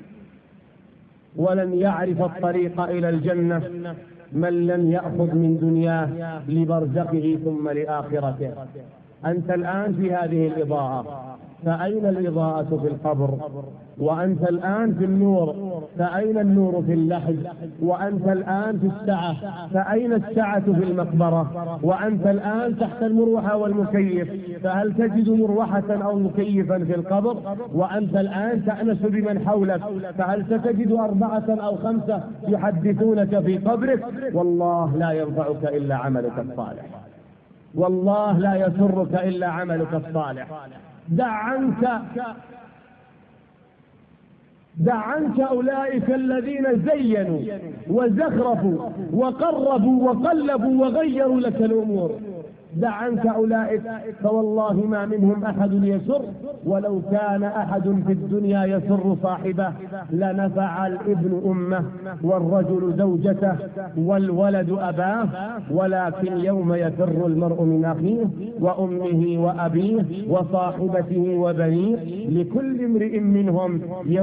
ولن يعرف الطريق إلى الجنة من لم يأخذ من دنياه لبرزخه ثم لآخرته. أنت الآن في هذه الإضاءة، فأين الإضاءة في القبر؟ وأنت الآن في النور، فأين النور في اللحد؟ وأنت الآن في السعة، فأين السعة في المقبرة؟ وأنت الآن تحت المروحة والمكيف، فهل تجد مروحة أو مكيفا في القبر؟ وأنت الآن تأنس بمن حولك، فهل ستجد 4 أو 5 يحدثونك في قبرك؟ والله لا ينفعك إلا عملك الصالح، والله لا يسرك إلا عملك الصالح. دع عنك أولئك الذين زينوا وزخرفوا وقربوا وقلبوا وغيروا لك الأمور. دع عنك أولئك، فوالله ما منهم أحد يسر، ولو كان أحد في الدنيا يسر صاحبه لنفع الابن أمه والرجل زوجته والولد أباه، ولكن يوم يفر المرء من أخيه وأمه وأبيه وصاحبته وبنيه لكل امرئ منهم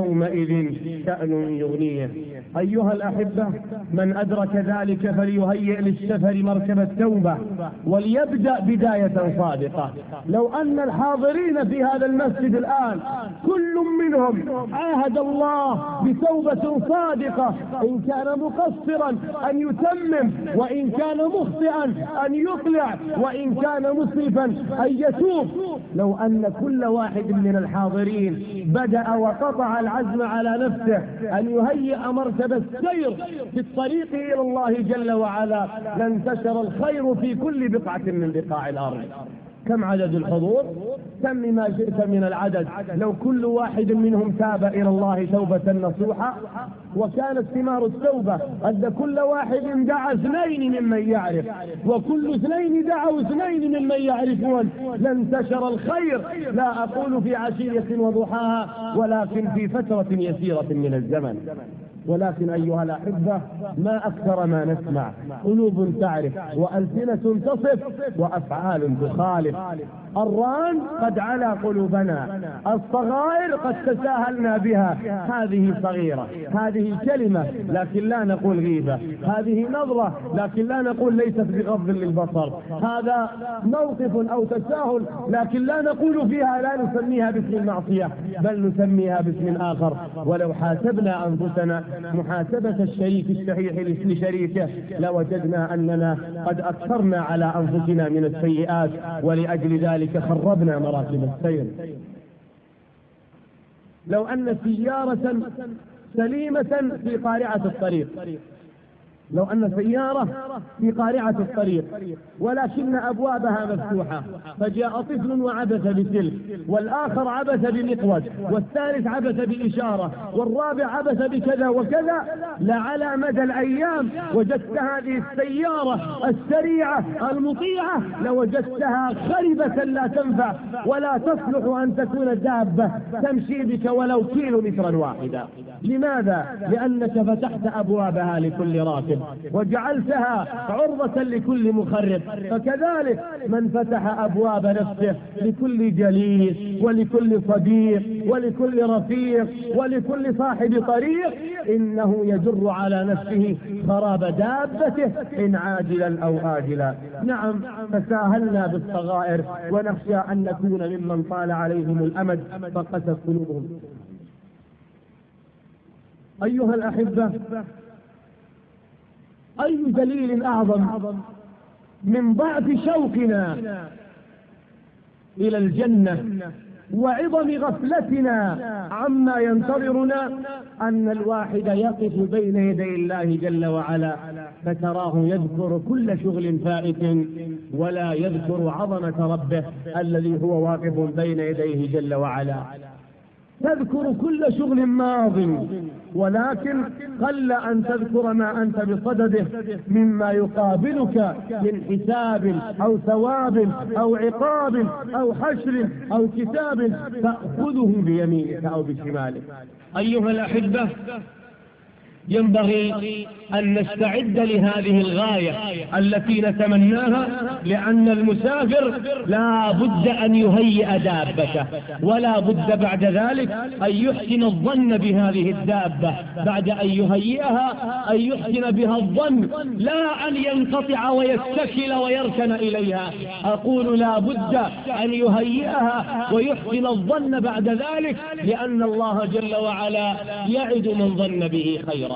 يومئذ شأن يغنيه. أيها الأحبة، من أدرك ذلك فليهيئ للسفر مركب التوبة وليبدأ بداية صادقة. لو أن الحاضرين في هذا المسجد الآن كل منهم عاهد الله بتوبة صادقة، إن كان مقصرا أن يتمم، وإن كان مخطئا أن يطلع، وإن كان مسرفا أن يتوب. لو أن كل واحد من الحاضرين بدأ وقطع العزم على نفسه أن يهيئ مركب السير في الطريق إلى الله جل وعلا لانتشر الخير في كل بقعة من بقاع الأرض. كم عدد الحضور؟ سم ما شئت من العدد. لو كل واحد منهم تاب إلى الله توبة نصوحة، وكانت ثمار التوبة أن كل واحد دعا 2 ممن يعرف، وكل 2 دعوا 2 ممن يعرفون، لانتشر الخير. لا أقول في عشية وضحاها، ولكن في فترة يسيرة من الزمن. ولكن أيها الأحبة، ما أكثر ما نسمع، قلوب تعرف وألسنة تصف وأفعال تخالف. الران قد علا قلوبنا، الصغائر قد تساهلنا بها. هذه صغيرة، هذه كلمة لكن لا نقول غيبة، هذه نظرة لكن لا نقول ليست بغض للبصر، هذا موقف أو تساهل لكن لا نقول فيها، لا نسميها باسم المعصية بل نسميها باسم آخر. ولو حاسبنا أنفسنا محاسبة الشريك الصحيح لشريكه لوجدنا أننا قد أكثرنا على أنفسنا من السيئات، ولأجل ذلك خربنا مراتب السير. لو أن سيارة سليمة في قارعة الطريق، لو أن سيارة في قارعة الطريق ولكن أبوابها مفتوحة، فجاء طفل وعبث بسلك، والآخر عبث بمقود، والثالث عبث بإشارة، والرابع عبث بكذا وكذا، لعلى مدى الأيام وجدت هذه السيارة السريعة المطيعة لوجدتها خربة لا تنفع ولا تصلح أن تكون دابة تمشي بك ولو كيلومترا واحدا. لماذا؟ لأنك فتحت أبوابها لكل راكب وجعلتها عرضة لكل مخرب. فكذلك من فتح أبواب نفسه لكل جليس ولكل صديق ولكل رفيق ولكل صاحب طريق إنه يجر على نفسه خراب دابته إن عاجلا أو آجلا. نعم، تساهلنا بالصغائر ونخشى أن نكون ممن طال عليهم الأمد فقست قلوبهم. أيها الأحبة، أي دليل أعظم من ضعف شوقنا إلى الجنة وعظم غفلتنا عما ينتظرنا أن الواحد يقف بين يدي الله جل وعلا فتراه يذكر كل شغل فائت ولا يذكر عظمة ربه الذي هو واقف بين يديه جل وعلا. تذكر كل شغل ماض ولكن قل أن تذكر ما أنت بصدده مما يقابلك من حساب أو ثواب أو عقاب أو حشر أو كتاب تأخذه بيمينك أو بشمالك. أيها الأحبة، ينبغي أن نستعد لهذه الغاية التي نتمناها، لأن المسافر لا بد أن يهيئ دابته، ولا بد بعد ذلك أن يحسن الظن بهذه الدابة. بعد أن يهيئها أن يحسن بها الظن، لا أن ينقطع ويتكل ويركن إليها. أقول لا بد أن يهيئها ويحسن الظن بعد ذلك، لأن الله جل وعلا يعد من ظن به خيرا.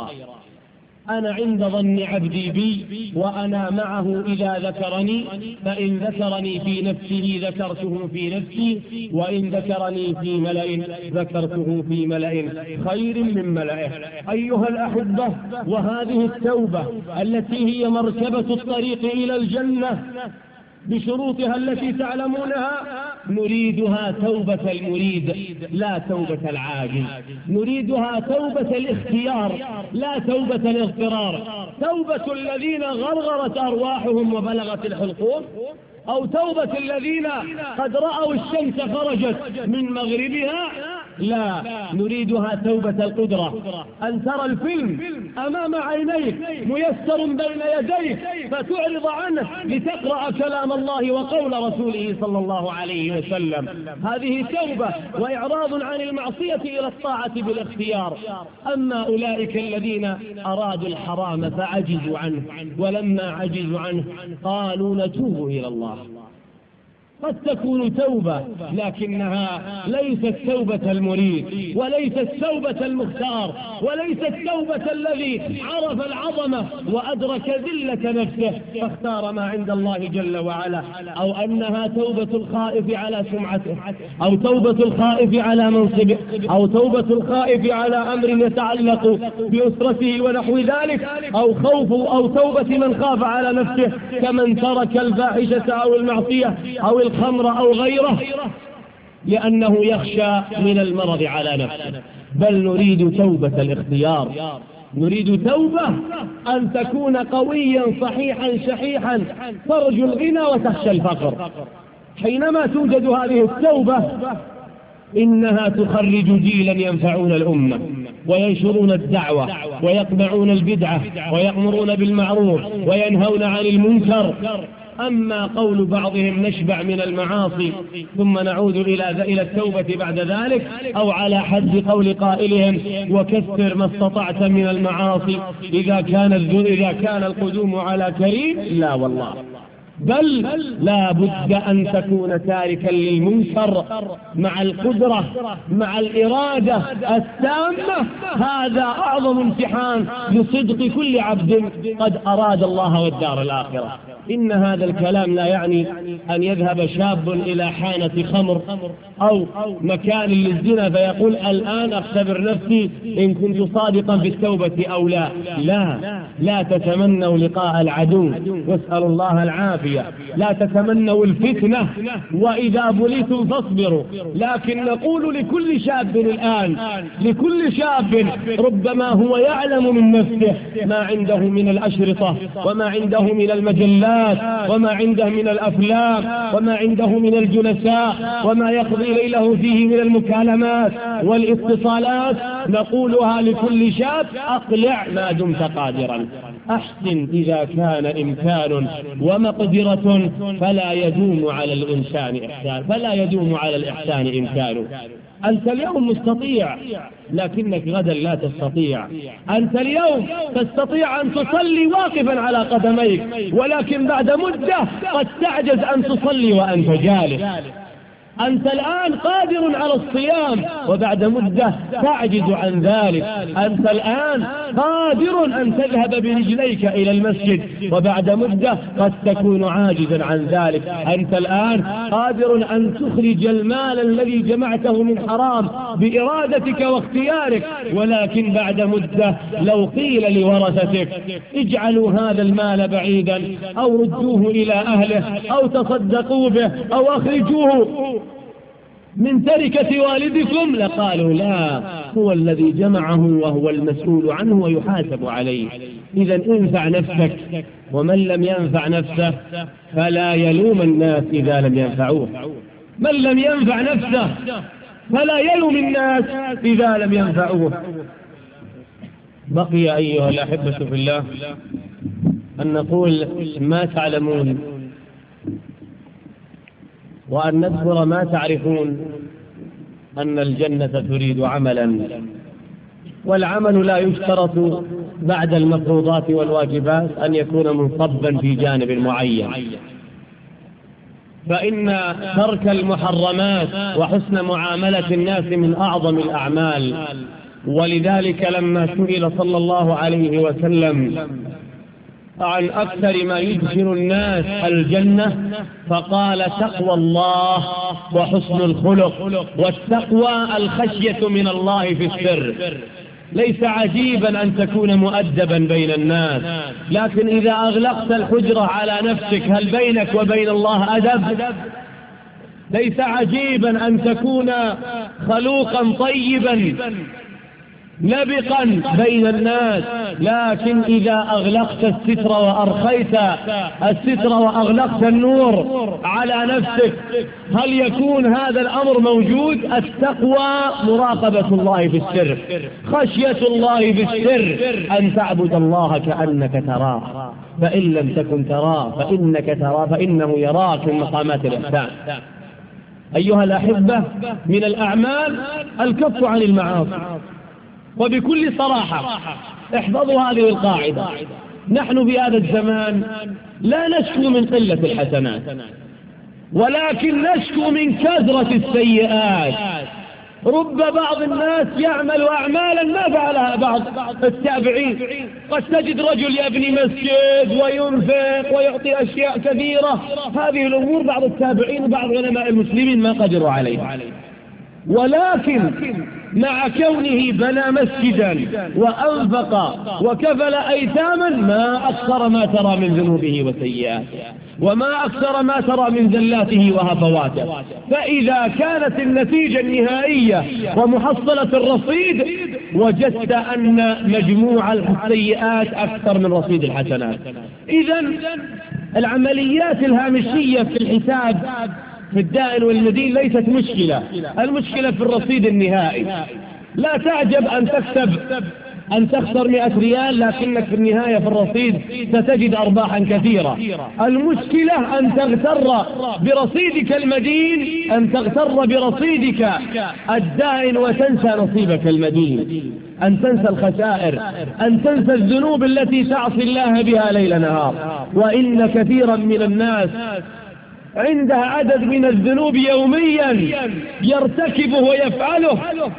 أنا عند ظن عبدي بي وأنا معه إذا ذكرني، فإن ذكرني في نفسه ذكرته في نفسي، وإن ذكرني في ملأ ذكرته في ملأ خير من ملئه. أيها الأحبة، وهذه التوبة التي هي مركبة الطريق إلى الجنة بشروطها التي تعلمونها، نريدها توبة المريد لا توبة العاجز، نريدها توبة الاختيار لا توبة الاغترار، توبة الذين غرغرت أرواحهم وبلغت الحلقوم، أو توبة الذين قد رأوا الشمس خرجت من مغربها. لا، نريدها توبة القدرة، أن ترى الفيلم أمام عينيك ميسر بين يديك فتعرض عنه لتقرأ كلام الله وقول رسوله صلى الله عليه وسلم. هذه توبة وإعراض عن المعصية إلى الطاعة بالاختيار. أما أولئك الذين أرادوا الحرام فعجزوا عنه، ولما عجزوا عنه قالوا نتوب إلى الله. قد تكون توبة لكنها ليست توبة المريد، وليست توبة المختار، وليست توبة الذي عرف العظمة وأدرك ذلة نفسه فاختار ما عند الله جل وعلا. أو أنها توبة الخائف على سمعته، أو توبة الخائف على منصبه، أو توبة الخائف على أمر يتعلق بأسرته ونحو ذلك، أو خوف أو توبة من خاف على نفسه كمن ترك الفاحشة أو المعصية أو الخمر أو غيره لأنه يخشى من المرض على نفسه. بل نريد توبة الاختيار، نريد توبة أن تكون قويا صحيحا شحيحا ترجو الغنى وتخشى الفقر. حينما توجد هذه التوبة إنها تخرج جيلا ينفعون الأمة وينشرون الدعوة ويقمعون البدعة ويأمرون بالمعروف وينهون عن المنكر. أما قول بعضهم نشبع من المعاصي ثم نعود إلى التوبة بعد ذلك، أو على حد قول قائلهم وكثر ما استطعت من المعاصي إذا كان القدوم على كريم، لا والله، بل لا بد أن تكون تاركا للمنكر مع القدرة مع الإرادة التامة. هذا أعظم امتحان لصدق كل عبد قد أراد الله والدار الآخرة. إن هذا الكلام لا يعني أن يذهب شاب إلى حانة خمر أو مكان للزنا فيقول الآن أختبر نفسي إن كنت صادقا في التوبة أو لا. لا تتمنوا لقاء العدو واسأل الله العافية، لا تتمنوا الفتنة، وإذا بليتم فاصبروا. لكن نقول لكل شاب الآن، لكل شاب ربما هو يعلم من نفسه ما عنده من الأشرطة وما عنده من المجلات وما عنده من الأفلام وما عنده من الجلساء وما يقضي ليله فيه من المكالمات والاتصالات، نقولها لكل شاب: أقلع ما دمت قادرا، أحسن إذا كان إمكان ومقدرة، فلا يدوم على الإنسان إحسان، فلا يدوم على الإحسان إمكانه. أنت اليوم مستطيع لكنك غدا لا تستطيع. أنت اليوم تستطيع أن تصلي واقفا على قدميك، ولكن بعد مدة قد تعجز أن تصلي وأنت جالس. أنت الآن قادر على الصيام وبعد مدة تعجز عن ذلك. أنت الآن قادر أن تذهب برجليك إلى المسجد وبعد مدة قد تكون عاجزا عن ذلك. أنت الآن قادر أن تخرج المال الذي جمعته من حرام بإرادتك واختيارك، ولكن بعد مدة لو قيل لورثتك اجعلوا هذا المال بعيدا أو ردوه إلى أهله أو تصدقوا به أو أخرجوه من تركة والدكم، لقالوا لا، هو الذي جمعه وهو المسؤول عنه ويحاسب عليه. إذا انفع نفسك، ومن لم ينفع نفسه فلا يلوم الناس إذا لم ينفعوه. من لم ينفع نفسه فلا يلوم الناس إذا لم ينفعوه. بقي أيها الأحبة في الله أن نقول ما تعلمون وأن نذكر ما تعرفون، أن الجنة تريد عملا، والعمل لا يشترط بعد المفروضات والواجبات أن يكون منصبا في جانب معين، فإن ترك المحرمات وحسن معاملة الناس من أعظم الأعمال. ولذلك لما سئل صلى الله عليه وسلم عن أكثر ما يدخل الناس الجنة فقال: تقوى الله وحسن الخلق. والتقوى الخشية من الله في السر. ليس عجيبا أن تكون مؤدبا بين الناس، لكن إذا أغلقت الحجرة على نفسك هل بينك وبين الله أدب؟ ليس عجيبا أن تكون خلوقا طيبا لبقا بين الناس، لكن إذا أغلقت الستر وأرخيت الستر وأغلقت النور على نفسك هل يكون هذا الأمر موجود؟ التقوى مراقبة الله في السر، خشية الله في السر، أن تعبد الله كأنك تراه، فإن لم تكن تراه فإنك تراه فإنه يراك من مقامات الإحسان. أيها الأحبة، من الأعمال الكف عن المعاصي. وبكل صراحة احفظوا هذه القاعدة: نحن في هذا الزمان لا نشكو من قلة الحسنات، ولكن نشكو من كثرة السيئات. رب بعض الناس يعمل أعمالا ما فعلها بعض التابعين. قد تجد رجل يبني مسجد وينفق ويعطي أشياء كثيرة، هذه الأمور بعض التابعين وبعض علماء المسلمين ما قدروا عليها، ولكن مع كونه بنى مسجدا وأنفق وكفل أيتاما ما أكثر ما ترى من ذنوبه وسيئاته، وما أكثر ما ترى من زلاته وهفواته. فإذا كانت النتيجة النهائية ومحصلة الرصيد وجدت أن مجموع السيئات أكثر من رصيد الحسنات. إذن العمليات الهامشية في الحساب في الدائن والمدين ليست مشكلة، المشكلة في الرصيد النهائي. لا تعجب أن تخسر 100 ريال لكنك في النهاية في الرصيد ستجد أرباحا كثيرة. المشكلة أن تغتر برصيدك المدين، أن تغتر برصيدك الدائن وتنسى نصيبك المدين. أن تنسى الخسائر، أن تنسى الذنوب التي تعصي الله بها ليل نهار. وإن كثيرا من الناس عنده عدد من الذنوب يوميا يرتكبه ويفعله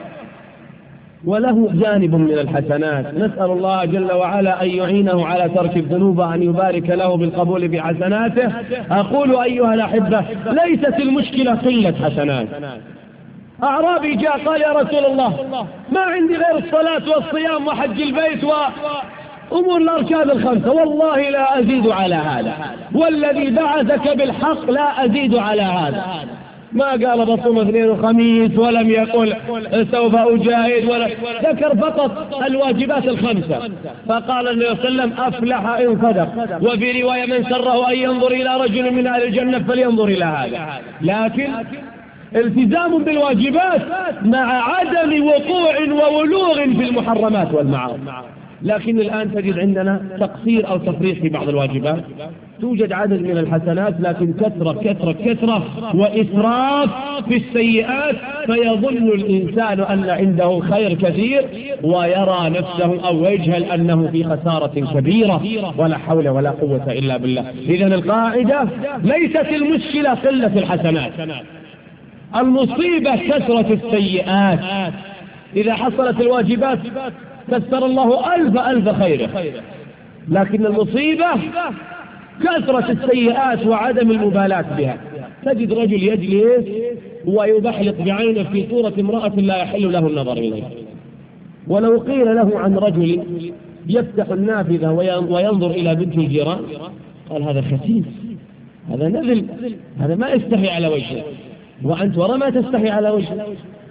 وله جانب من الحسنات. نسأل الله جل وعلا أن يعينه على ترك الذنوب وأن يبارك له بالقبول بحسناته. أقول أيها الأحبة، ليست المشكلة قلة حسنات. أعرابي جاء قال يا رسول الله ما عندي غير الصلاة والصيام وحج البيت وأمور الأركان الخمسة، والله لا أزيد على هذا، والذي بعثك بالحق لا أزيد على هذا. ما قال بصوم اثنين وخميس، ولم يقل سوف أجاهد، ولا ذكر فقط الواجبات الخمسة. فقال النبي صلى الله عليه وسلم أفلح إن صدق. وفي رواية من سره أن ينظر إلى رجل من أهل الجنة فلينظر إلى هذا. لكن التزام بالواجبات مع عدم وقوع وولوغ في المحرمات والمعاصي. لكن الآن تجد عندنا تقصير أو تفريط في بعض الواجبات، توجد عدد من الحسنات لكن كثرة وإسراف في السيئات، فيظن الإنسان أن عنده خير كثير ويرى نفسه أو يجهل أنه في خسارة كبيرة، ولا حول ولا قوة إلا بالله. إذن القاعدة ليست المشكلة قلة الحسنات، المصيبة كثرة السيئات. إذا حصلت الواجبات كثر الله ألف خيره، لكن المصيبة كثرة السيئات وعدم المبالاة بها. تجد رجل يجلس ويبحلق بعينه في صورة امرأة لا يحل له النظر إليها، ولو قيل له عن رجل يفتح النافذة وينظر إلى بنت الجيران قال هذا خسيس، هذا نذل، هذا ما يستحي على وجهه، وأنت ورا ما تستحي على وجهه.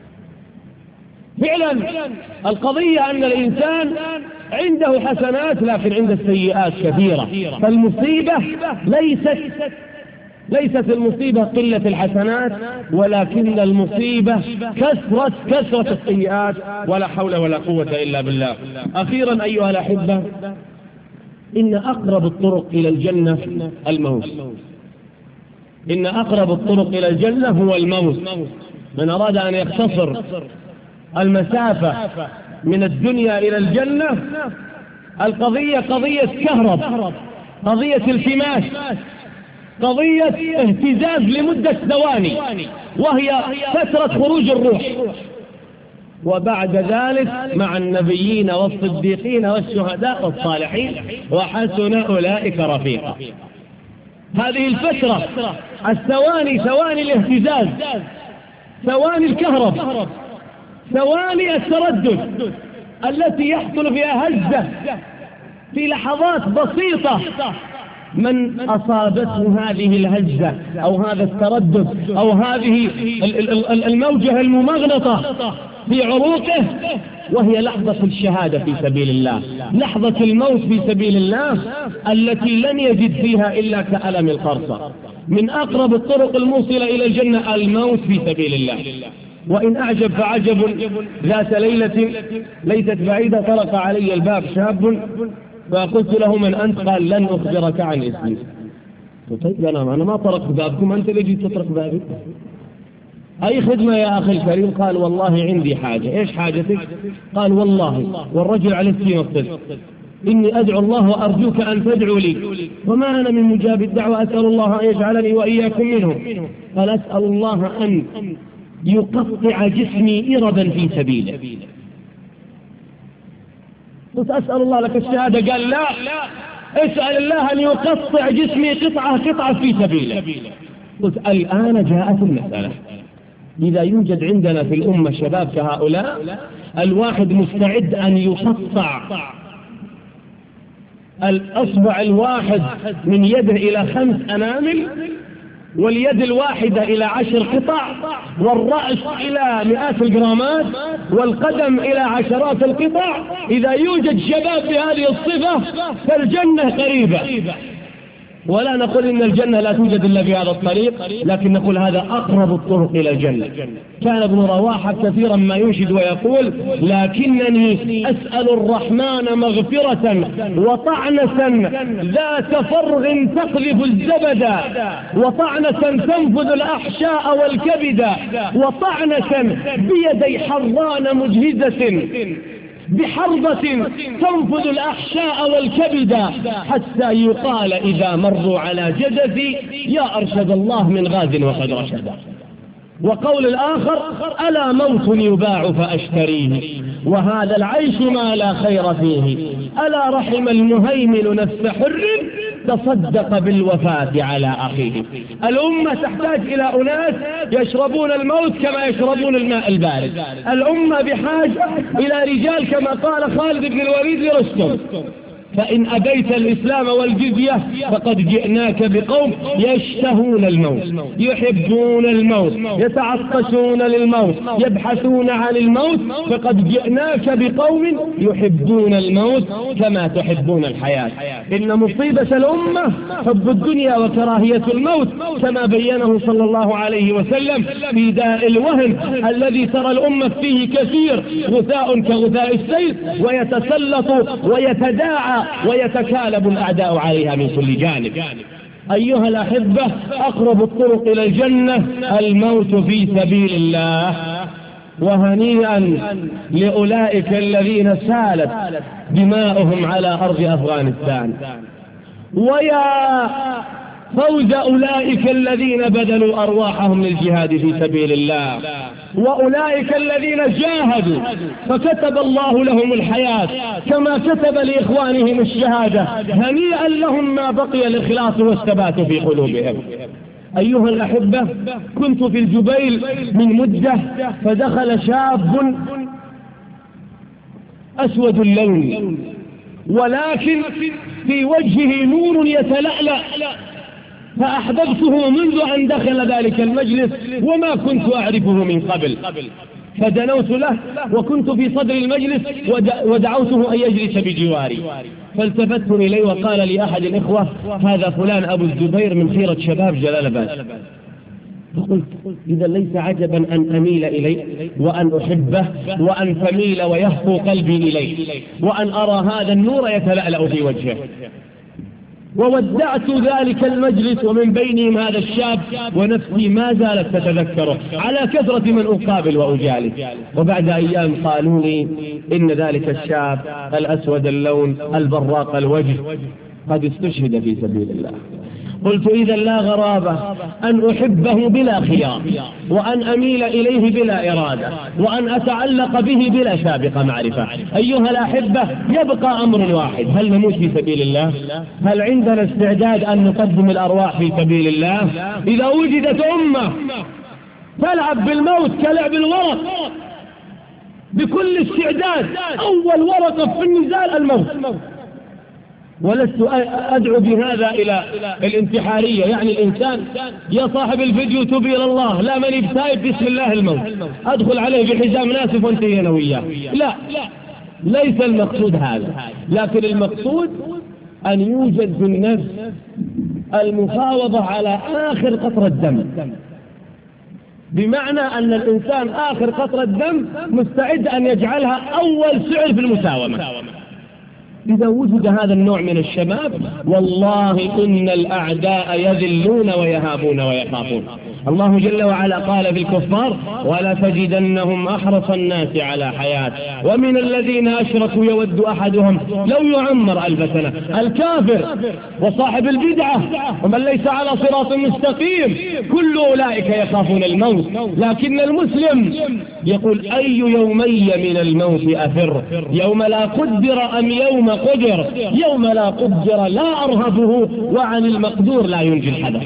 فعلا القضية أن الإنسان عنده حسنات لكن عنده السيئات كثيرة. فالمصيبة ليست المصيبة قلة الحسنات، ولكن المصيبة كثرة السيئات، ولا حول ولا قوة إلا بالله. أخيرا أيها الأحبة، إن أقرب الطرق إلى الجنة الموت. إن أقرب الطرق إلى الجنة هو الموت. من أراد أن يختصر المسافة من الدنيا إلى الجنة، القضية قضية كهرب، قضية التماس، قضية اهتزاز لمدة ثواني، وهي فترة خروج الروح، وبعد ذلك مع النبيين والصديقين والشهداء والصالحين وحسن أولئك رفيقا. هذه الفترة، الثواني، ثواني الاهتزاز، ثواني الكهرب، ثواني التردد التي يحصل فيها هزة في لحظات بسيطة. من أصابته هذه الهزة أو هذا التردد أو هذه الموجة الممغنطة في عروقه، وهي لحظة الشهادة في سبيل الله، لحظة الموت في سبيل الله، التي لن يجد فيها إلا كألم القرصة. من أقرب الطرق الموصلة إلى الجنة الموت في سبيل الله. وإن أعجب فعجب، ذات ليلة ليست بعيدة طرق علي الباب شاب فقلت له من أنت؟ قال لن أخبرك عن اسمي. طيب أنا ما طرقت بابكم، أنت ليش تطرق بابي؟ أي خدمة يا أخي الكريم؟ قال والله عندي حاجة. إيش حاجتك؟ قال والله، والرجل على السين الصدق، إني أدعو الله وأرجوك أن تدعو لي، وما أنا من مجاب الدعوة، أسأل الله أن يجعلني وإياكم منهم. قال أسأل الله أن يقطع جسمي إربا في سبيله. قلت أسأل الله لك الشهادة؟ قال لا، اسأل الله أن يقطع جسمي قطعة في سبيله. قلت الآن جاءت المسألة. إذا يوجد عندنا في الأمة شباب كهؤلاء، الواحد مستعد أن يقطع الأصبع الواحد من يده إلى 5 أنامل، واليد الواحدة إلى 10 قطع، والرأس إلى مئات الجرامات، والقدم إلى عشرات القطع. إذا يوجد شباب بهذه الصفة فالجنة قريبة. ولا نقول إن الجنة لا توجد إلا بهذا الطريق، لكن نقول هذا أقرب الطرق إلى الجنة. كان ابن رواحة كثيرا ما ينشد ويقول لكنني أسأل الرحمن مغفرة وطعنة ذات فرغ تقذف الزبد، وطعنة تنفذ الأحشاء والكبد، وطعنة بيدي حران مجهزة بحربة تنفذ الأحشاء والكبد حتى يقال إذا مروا على جدثي يا أرشد الله من غاز وقد رشد. وقول الآخر ألا موت يباع فأشتريه وهذا العيش ما لا خير فيه ألا رحم المهيمن نفس حر تصدق بالوفاة على أخيه. الأمة تحتاج إلى أناس يشربون الموت كما يشربون الماء البارد. الأمة بحاجة إلى رجال كما قال خالد بن الوليد لرستم فإن أبيت الإسلام والجزية فقد جئناك بقوم يشتهون الموت يحبون الموت يتعطشون للموت يبحثون عن الموت فقد جئناك بقوم يحبون الموت كما تحبون الحياة. إن مصيبة الأمة حب الدنيا وكراهية الموت كما بينه صلى الله عليه وسلم في داء الوهن الذي ترى الأمة فيه كثير غثاء كغثاء السيل ويتسلط ويتداعى ويتكالب الأعداء عليها من كل جانب. أيها الأحبة أقرب الطرق إلى الجنة الموت في سبيل الله. وهنيئا لأولئك الذين سالت دماؤهم على أرض أفغانستان ويا فوز أولئك الذين بذلوا أرواحهم للجهاد في سبيل الله وأولئك الذين جاهدوا فكتب الله لهم الحياة كما كتب لإخوانهم الشهادة. هنيئا لهم ما بقي الإخلاص والثبات في قلوبهم. أيها الأحبة كنت في الجبيل من مدة فدخل شاب أسود اللون ولكن في وجهه نور يتلألأ فأحببته منذ أن دخل ذلك المجلس وما كنت أعرفه من قبل فدنوت له وكنت في صدر المجلس ودعوته أن يجلس بجواري فالتفت إليه وقال لي أحد الإخوة هذا فلان أبو الزبير من خيرة شباب جلال آباد. فقلت إذا ليس عجبا أن أميل إليه وأن أحبه وأن تميل ويهفو قلبي إليه وأن أرى هذا النور يتلألأ في وجهه. وودعت ذلك المجلس ومن بينهم هذا الشاب ونفسي ما زالت تتذكره على كثرة من أقابل وأجالس. وبعد أيام قالوا لي إن ذلك الشاب الأسود اللون البراق الوجه قد استشهد في سبيل الله. قلت إذا لا غرابة أن أحبه بلا خيار وأن أميل إليه بلا إرادة وأن أتعلق به بلا سابق معرفة. أيها الأحبة يبقى أمر واحد هل نموت في سبيل الله؟ هل عندنا استعداد أن نقدم الأرواح في سبيل الله؟ إذا وجدت أمة تلعب بالموت كلعب الورق بكل استعداد أول ورقة في النزال الموت ولست أدعو بهذا إلى الانتحارية يعني الإنسان يا صاحب الفيديو توب إلى الله لا من يبتايب بسم الله الموت أدخل عليه بحزام ناسف وانتهينا وياه. لا ليس المقصود هذا لكن المقصود أن يوجد في النفس المفاوضة على آخر قطرة دم بمعنى أن الإنسان آخر قطرة دم مستعد أن يجعلها أول سعر في المساومة. إذا وجد هذا النوع من الشباب والله إن الأعداء يذلون ويهابون ويخافون. الله جل وعلا قال في الكفار ولا تجدنهم أحرص الناس على حياة ومن الذين أشركوا يود أحدهم لو يعمر 1000 سنة. الكافر وصاحب البدعة ومن ليس على صراط مستقيم كل أولئك يخافون الموت لكن المسلم يقول أي يومي من الموت أفر يوم لا قدر أم يوم قدر يوم لا قدر لا أرهبه وعن المقدور لا ينجي الحدث.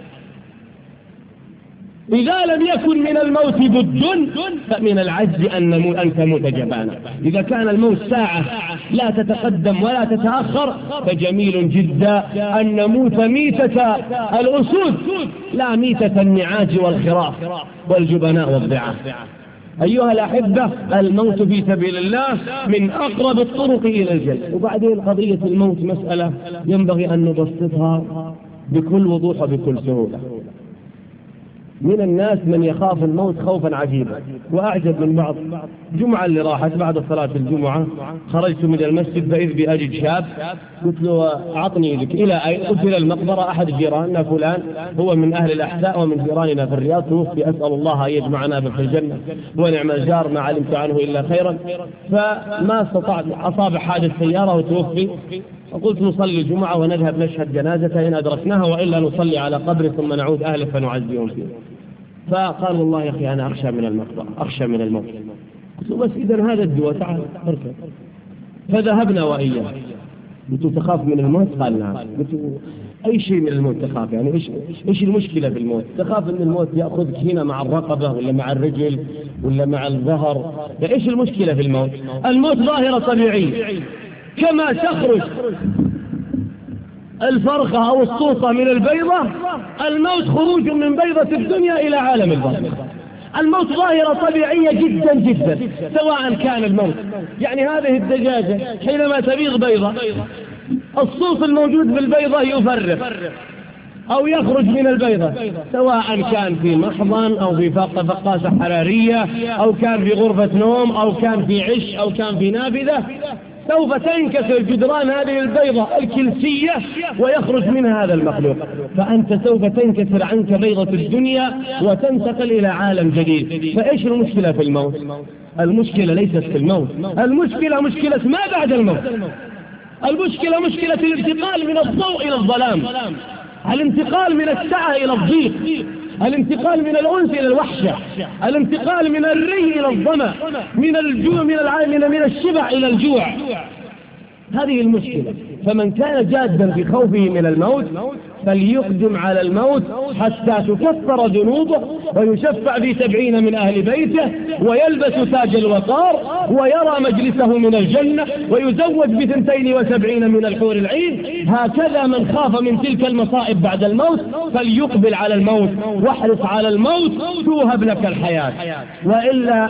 إذا لم يكن من الموت بد فمن العجز أن تموت جبانا. إذا كان الموت ساعة لا تتقدم ولا تتأخر فجميل جدا أن نموت ميتة الأسود لا ميتة النعاج والخراف والجبناء والضعاف. أيها الأحبة الموت في سبيل الله من أقرب الطرق إلى الجنة. وبعدين قضية الموت مسألة ينبغي أن نبسطها بكل وضوح وبكل سهولة. من الناس من يخاف الموت خوفا عجيبا. وأعجب من بعض جمعة اللي راحت بعد صلاة الجمعة خرجت من المسجد فإذ بأجد شاب، قلت له أعطني يدك. إلى أين؟ قلت إلى المقبرة، أحد جيراننا فلان هو من أهل الأحساء ومن جيراننا في الرياض توفي، أسأل الله أن يجمعنا في الجنة ونعم الجار ما علمت عنه إلا خيرا، فما استطعت، أصاب حادث سيارة وتوفي، فقلت نصلي الجمعة ونذهب نشهد جنازته إن أدركناها، وإلا نصلي على قبره ثم نعود أهله فنعزيهم فيه. فقال والله يا أخي أنا أخشى من المقبرة، أخشى من الموت. قلت له بس إذا هذا الدواء تعال اركب. فذهبنا وإياه. قلت تخاف من الموت؟ قال نعم. قلت أي شيء من الموت تخاف؟ يعني إيش المشكلة في الموت؟ تخاف أن الموت يأخذك هنا مع الرقبة ولا مع الرجل ولا مع الظهر؟ يعني إيش المشكلة في الموت؟ الموت ظاهرة طبيعية، كما تخرج الفرخة أو الصوصة من البيضة، الموت خروج من بيضة الدنيا إلى عالم البرزخ. الموت ظاهرة طبيعية جدا جدا، سواء كان الموت يعني هذه الدجاجة حينما تبيض بيضة، الصوص الموجود في البيضة يفرغ أو يخرج من البيضة، سواء كان في محضن أو في فقاسة حرارية أو كان في غرفة نوم أو كان في عش أو كان في نافذة، سوف تنكسر جدران هذه البيضة الكلسية ويخرج منها هذا المخلوق، فأنت سوف تنكسر عنك بيضة الدنيا وتنتقل إلى عالم جديد. فإيش المشكلة في الموت؟ المشكلة ليست في الموت، المشكلة مشكلة ما بعد الموت، المشكلة مشكلة الانتقال من الضوء إلى الظلام، الانتقال من السعة إلى الضيق، الانتقال من الأنس إلى الوحشة، الانتقال من الري إلى الظمأ، من الجوع من الشبع إلى الجوع. هذه المشكلة. فمن كان جادا في خوفه من الموت فليقدم على الموت حتى تكفر ذنوبه ويشفع في 70 من أهل بيته ويلبس تاج الوقار ويرى مجلسه من الجنة ويزوج ب72 من الحور العين. هكذا من خاف من تلك المصائب بعد الموت فليقبل على الموت واحرص على الموت توهب لك الحياة. وإلا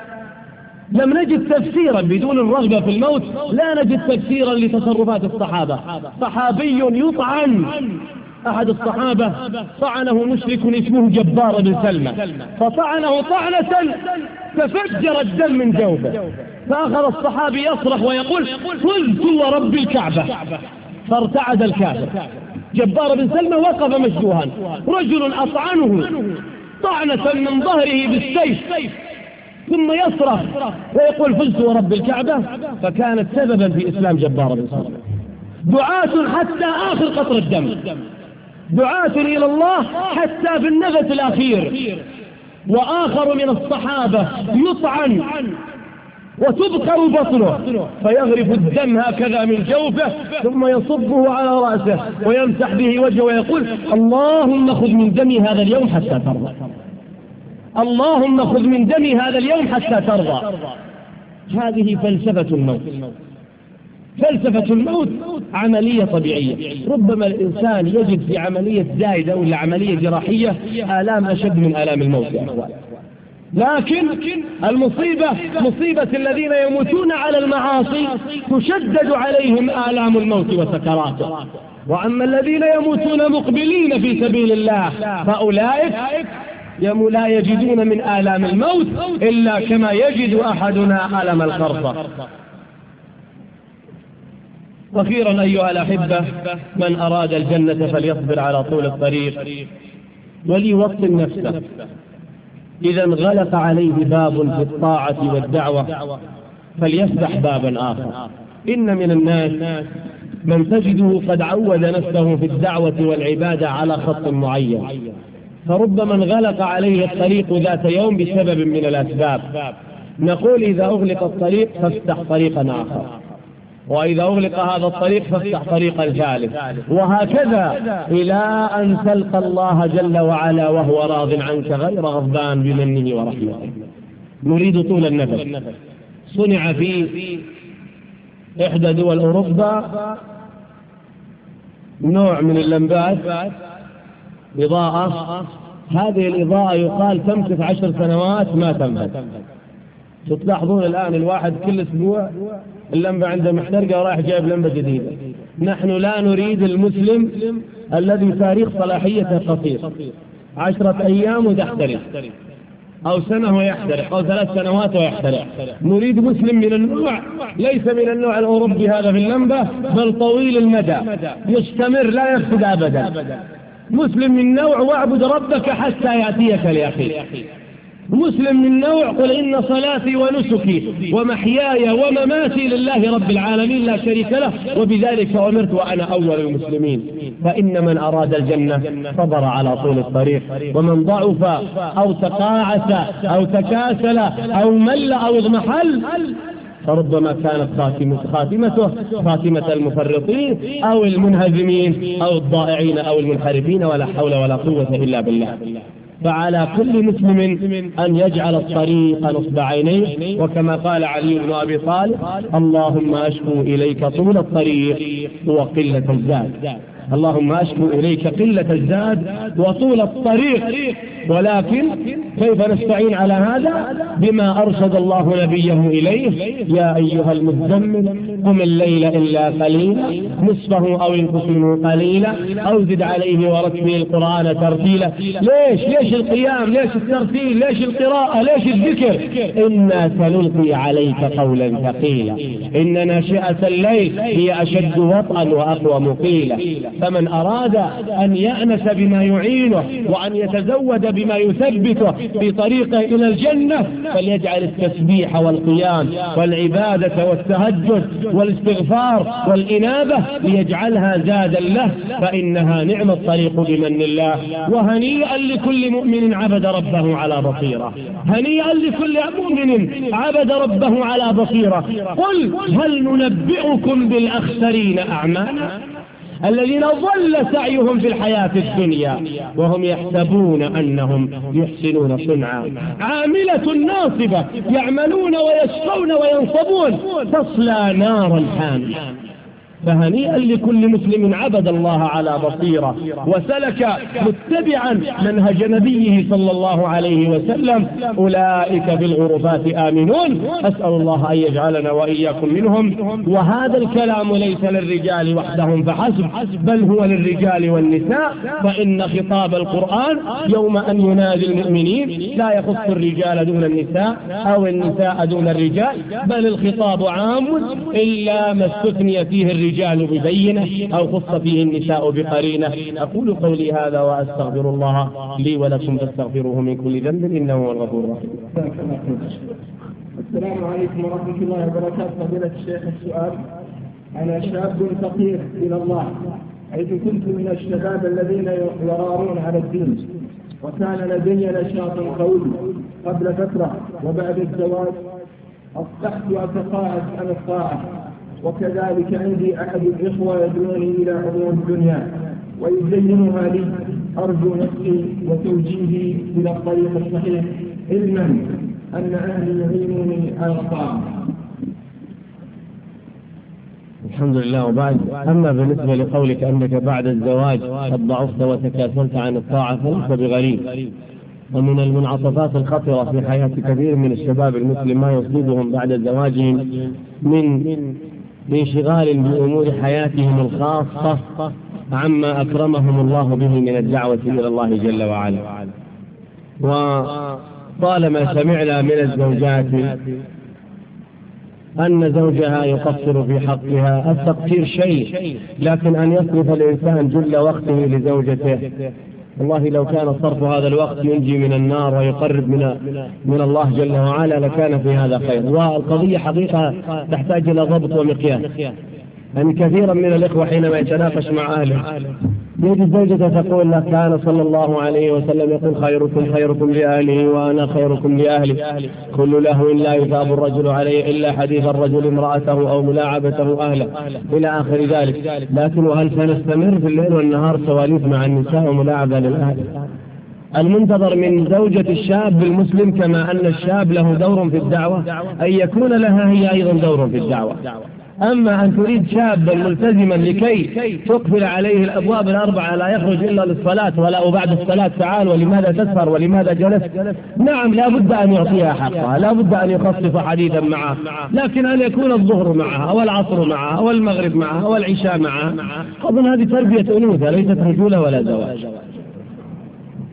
لم نجد تفسيرا بدون الرغبة في الموت، لا نجد تفسيرا لتصرفات الصحابة. صحابي يطعن، أحد الصحابة طعنه مشرك اسمه جبار بن سلمة، فطعنه طعنة ففجر الدم من جوفه، فأخذ الصحابي يصرخ ويقول قلت ورب الكعبة، فارتعد الكافر. جبار بن سلمة وقف مشجوعا، رجل أطعنه طعنة من ظهره بالسيف ثم يصرخ ويقول فزت ورب الكعبة، فكانت سببا في إسلام جبار بن سلمة. دعاة حتى آخر قطر الدم، دعاة إلى الله حتى في النفس الأخير. وآخر من الصحابة يطعن وتبقر بطنه فيغرف الدم هكذا من جوفه ثم يصبه على رأسه ويمسح به وجهه ويقول اللهم خذ من دمي هذا اليوم حتى ترضى، اللهم خذ من دمي هذا اليوم حتى ترضى. هذه فلسفة الموت. فلسفة الموت عملية طبيعية. ربما الإنسان يجد في عملية زايدة ولا عملية جراحية آلام أشد من آلام الموت يا أخوان. لكن المصيبة مصيبة الذين يموتون على المعاصي تشدد عليهم آلام الموت وسكراته. وأما الذين يموتون مقبلين في سبيل الله فأولئك لا يجدون من آلام الموت إلا كما يجد أحدنا ألم القرصة. وأخيرا أيها الأحبة، من أراد الجنة فليصبر على طول الطريق وليوطن نفسه. إذا انغلق عليه باب في الطاعة والدعوة فليفتح بابا آخر. إن من الناس من تجده قد عود نفسه في الدعوة والعبادة على خط معين، فربما انغلق عليه الطريق ذات يوم بسبب من الأسباب. نقول إذا أغلق الطريق فافتح طريقا آخر، وإذا أغلق هذا الطريق فافتح طريقا ثالث، وهكذا إلى أن تلقى الله جل وعلا وهو راض عنك غير غضبان بمنه ورحمته. نريد طول النفس. صنع في إحدى دول أوروبا نوع من اللمبات إضاءة، هذه الإضاءة يقال تمكث 10 سنوات ما تنفذ. تلاحظون الآن الواحد كل أسبوع اللمبة عنده محترقة ورايح جايب لمبة جديدة. نحن لا نريد المسلم الذي تاريخ صلاحيته قصير، 10 أيام وتحترق، أو سنة ويحترق، أو 3 سنوات ويحترق. نريد مسلم من النوع ليس من النوع الأوروبي هذا في اللمبة، بل طويل المدى يستمر لا يفسد أبدا. مسلم من نوع واعبد ربك حتى يأتيك اليقين. مسلم من نوع قل إن صلاتي ونسكي ومحياي ومماتي لله رب العالمين لا شريك له وبذلك أمرت وأنا أول المسلمين. فإن من أراد الجنة صبر على طول الطريق، ومن ضعف أو تقاعس أو تكاسل أو مل أو اضمحل فربما كانت خاتمته خاتمة المفرطين أو المنهزمين أو الضائعين أو المنحرفين، ولا حول ولا قوة إلا بالله. فعلى كل مسلم أن يجعل الطريق نصب عينيه، وكما قال علي بن أبي طالب: اللهم أشكو إليك طول الطريق وقلة الزاد. اللهم أشكو إليك قلة الزاد وطول الطريق. ولكن كيف نستعين على هذا؟ بما أرشد الله نبيه إليه: يا أيها المزمل قم الليل إلا قليلا نصفه أو انقص منه قليلا أو زد عليه ورتل القرآن ترتيلا. ليش القيام؟ ليش الترتيل؟ ليش القراءة؟ ليش الذكر؟ إنا سنلقي عليك قولا ثقيلا إن ناشئة الليل هي أشد وطئا وأقوى قيلا. فمن أراد أن يأنس بما يعينه وأن يتزود بما يثبته في طريقه إلى الجنة فليجعل التسبيح والقيام والعبادة والتهجد والاستغفار والإنابة ليجعلها زادا له، فإنها نعم الطريق بمن الله. وهنيئا لكل مؤمن عبد ربه على بصيرة. هنيئا لكل مؤمن عبد ربه على بصيرة. قل هل ننبئكم بالأخسرين أعمالا الذين ضل سعيهم في الحياة الدنيا وهم يحسبون أنهم يحسنون صنعا عاملة ناصبة يعملون ويشقون وينصبون تصلى نارا حامية. فهنيئا لكل مسلم عبد الله على بصيرة وسلك متبعا منهج نبيه صلى الله عليه وسلم، أولئك في الغرفات آمنون. أسأل الله أن يجعلنا وإياكم منهم. وهذا الكلام ليس للرجال وحدهم فحسب، بل هو للرجال والنساء، فإن خطاب القرآن يوم أن ينادي المؤمنين لا يخص الرجال دون النساء أو النساء دون الرجال، بل الخطاب عام إلا ما استثني فيه الرجال ببينة أو خص فيه النساء بقرينة. أقول قولي هذا وأستغفر الله لي ولكم فاستغفروه من كل ذنب إنه هو الغفور الرحيم. السلام عليكم ورحمة الله وبركاته. فضيلة الشيخ، السؤال: أنا شاب فقير إلى الله، حيث كنت من الشباب الذين يرارون على الدين، وكان لدي نشاط قوي قبل فترة، وبعد الزواج أصبحت أتقاعد عن الطاعة، وكذلك عندي أحد الإخوة يدعوني إلى عموم الدنيا ويزينها لي. أرجو نفسي وتوجيهي إلى الطريق الصحيح، علما أن أهلي يعينوني على الطاعة. الحمد لله. وبعد، أما بالنسبة لقولك أنك بعد الزواج قد ضعفت وتكاسلت عن الطاعة فليس بغريب، ومن المنعطفات الخطرة في حياة كثير من الشباب المسلم ما يصيبهم بعد زواجهم من انشغال بأمور حياتهم الخاصة عما أكرمهم الله به من الدعوة إلى الله جل وعلا. وطالما سمعنا من الزوجات أن زوجها يقصر في حقها، التقصير شيء، لكن أن يصرف الإنسان جل وقته لزوجته، والله لو كان صرف هذا الوقت ينجي من النار ويقرب من الله جل وعلا لكان في هذا خير. والقضية حقيقة تحتاج إلى ضبط ومقياس. يعني كثيرا من الإخوة حينما يتناقش مع أهله يجد زوجته تقول له: كان صلى الله عليه وسلم يقول خيركم لأهله وأنا خيركم لأهلي، كل لهو لا يثاب الرجل عليه إلا حديث الرجل امرأته أو ملاعبته أهله، إلى آخر ذلك. لكن وهل سنستمر في الليل والنهار سواليف مع النساء وملاعبة للأهل؟ المنتظر من زوجة الشاب المسلم كما أن الشاب له دور في الدعوة أن يكون لها هي أيضا دور في الدعوة. أما أن تريد شابا ملتزما لكي تقفل عليه الأبواب الأربعة لا يخرج إلا للصلاة وبعد الصلاة تعال ولماذا تسهر ولماذا جلست، نعم لا بد أن يعطيها حقها، لا بد أن يخصص حديثا معها، لكن أن يكون الظهر معها والعصر معها والمغرب معها والعشاء معها، أظن هذه تربية أنوثة ليست رجولة ولا زواج.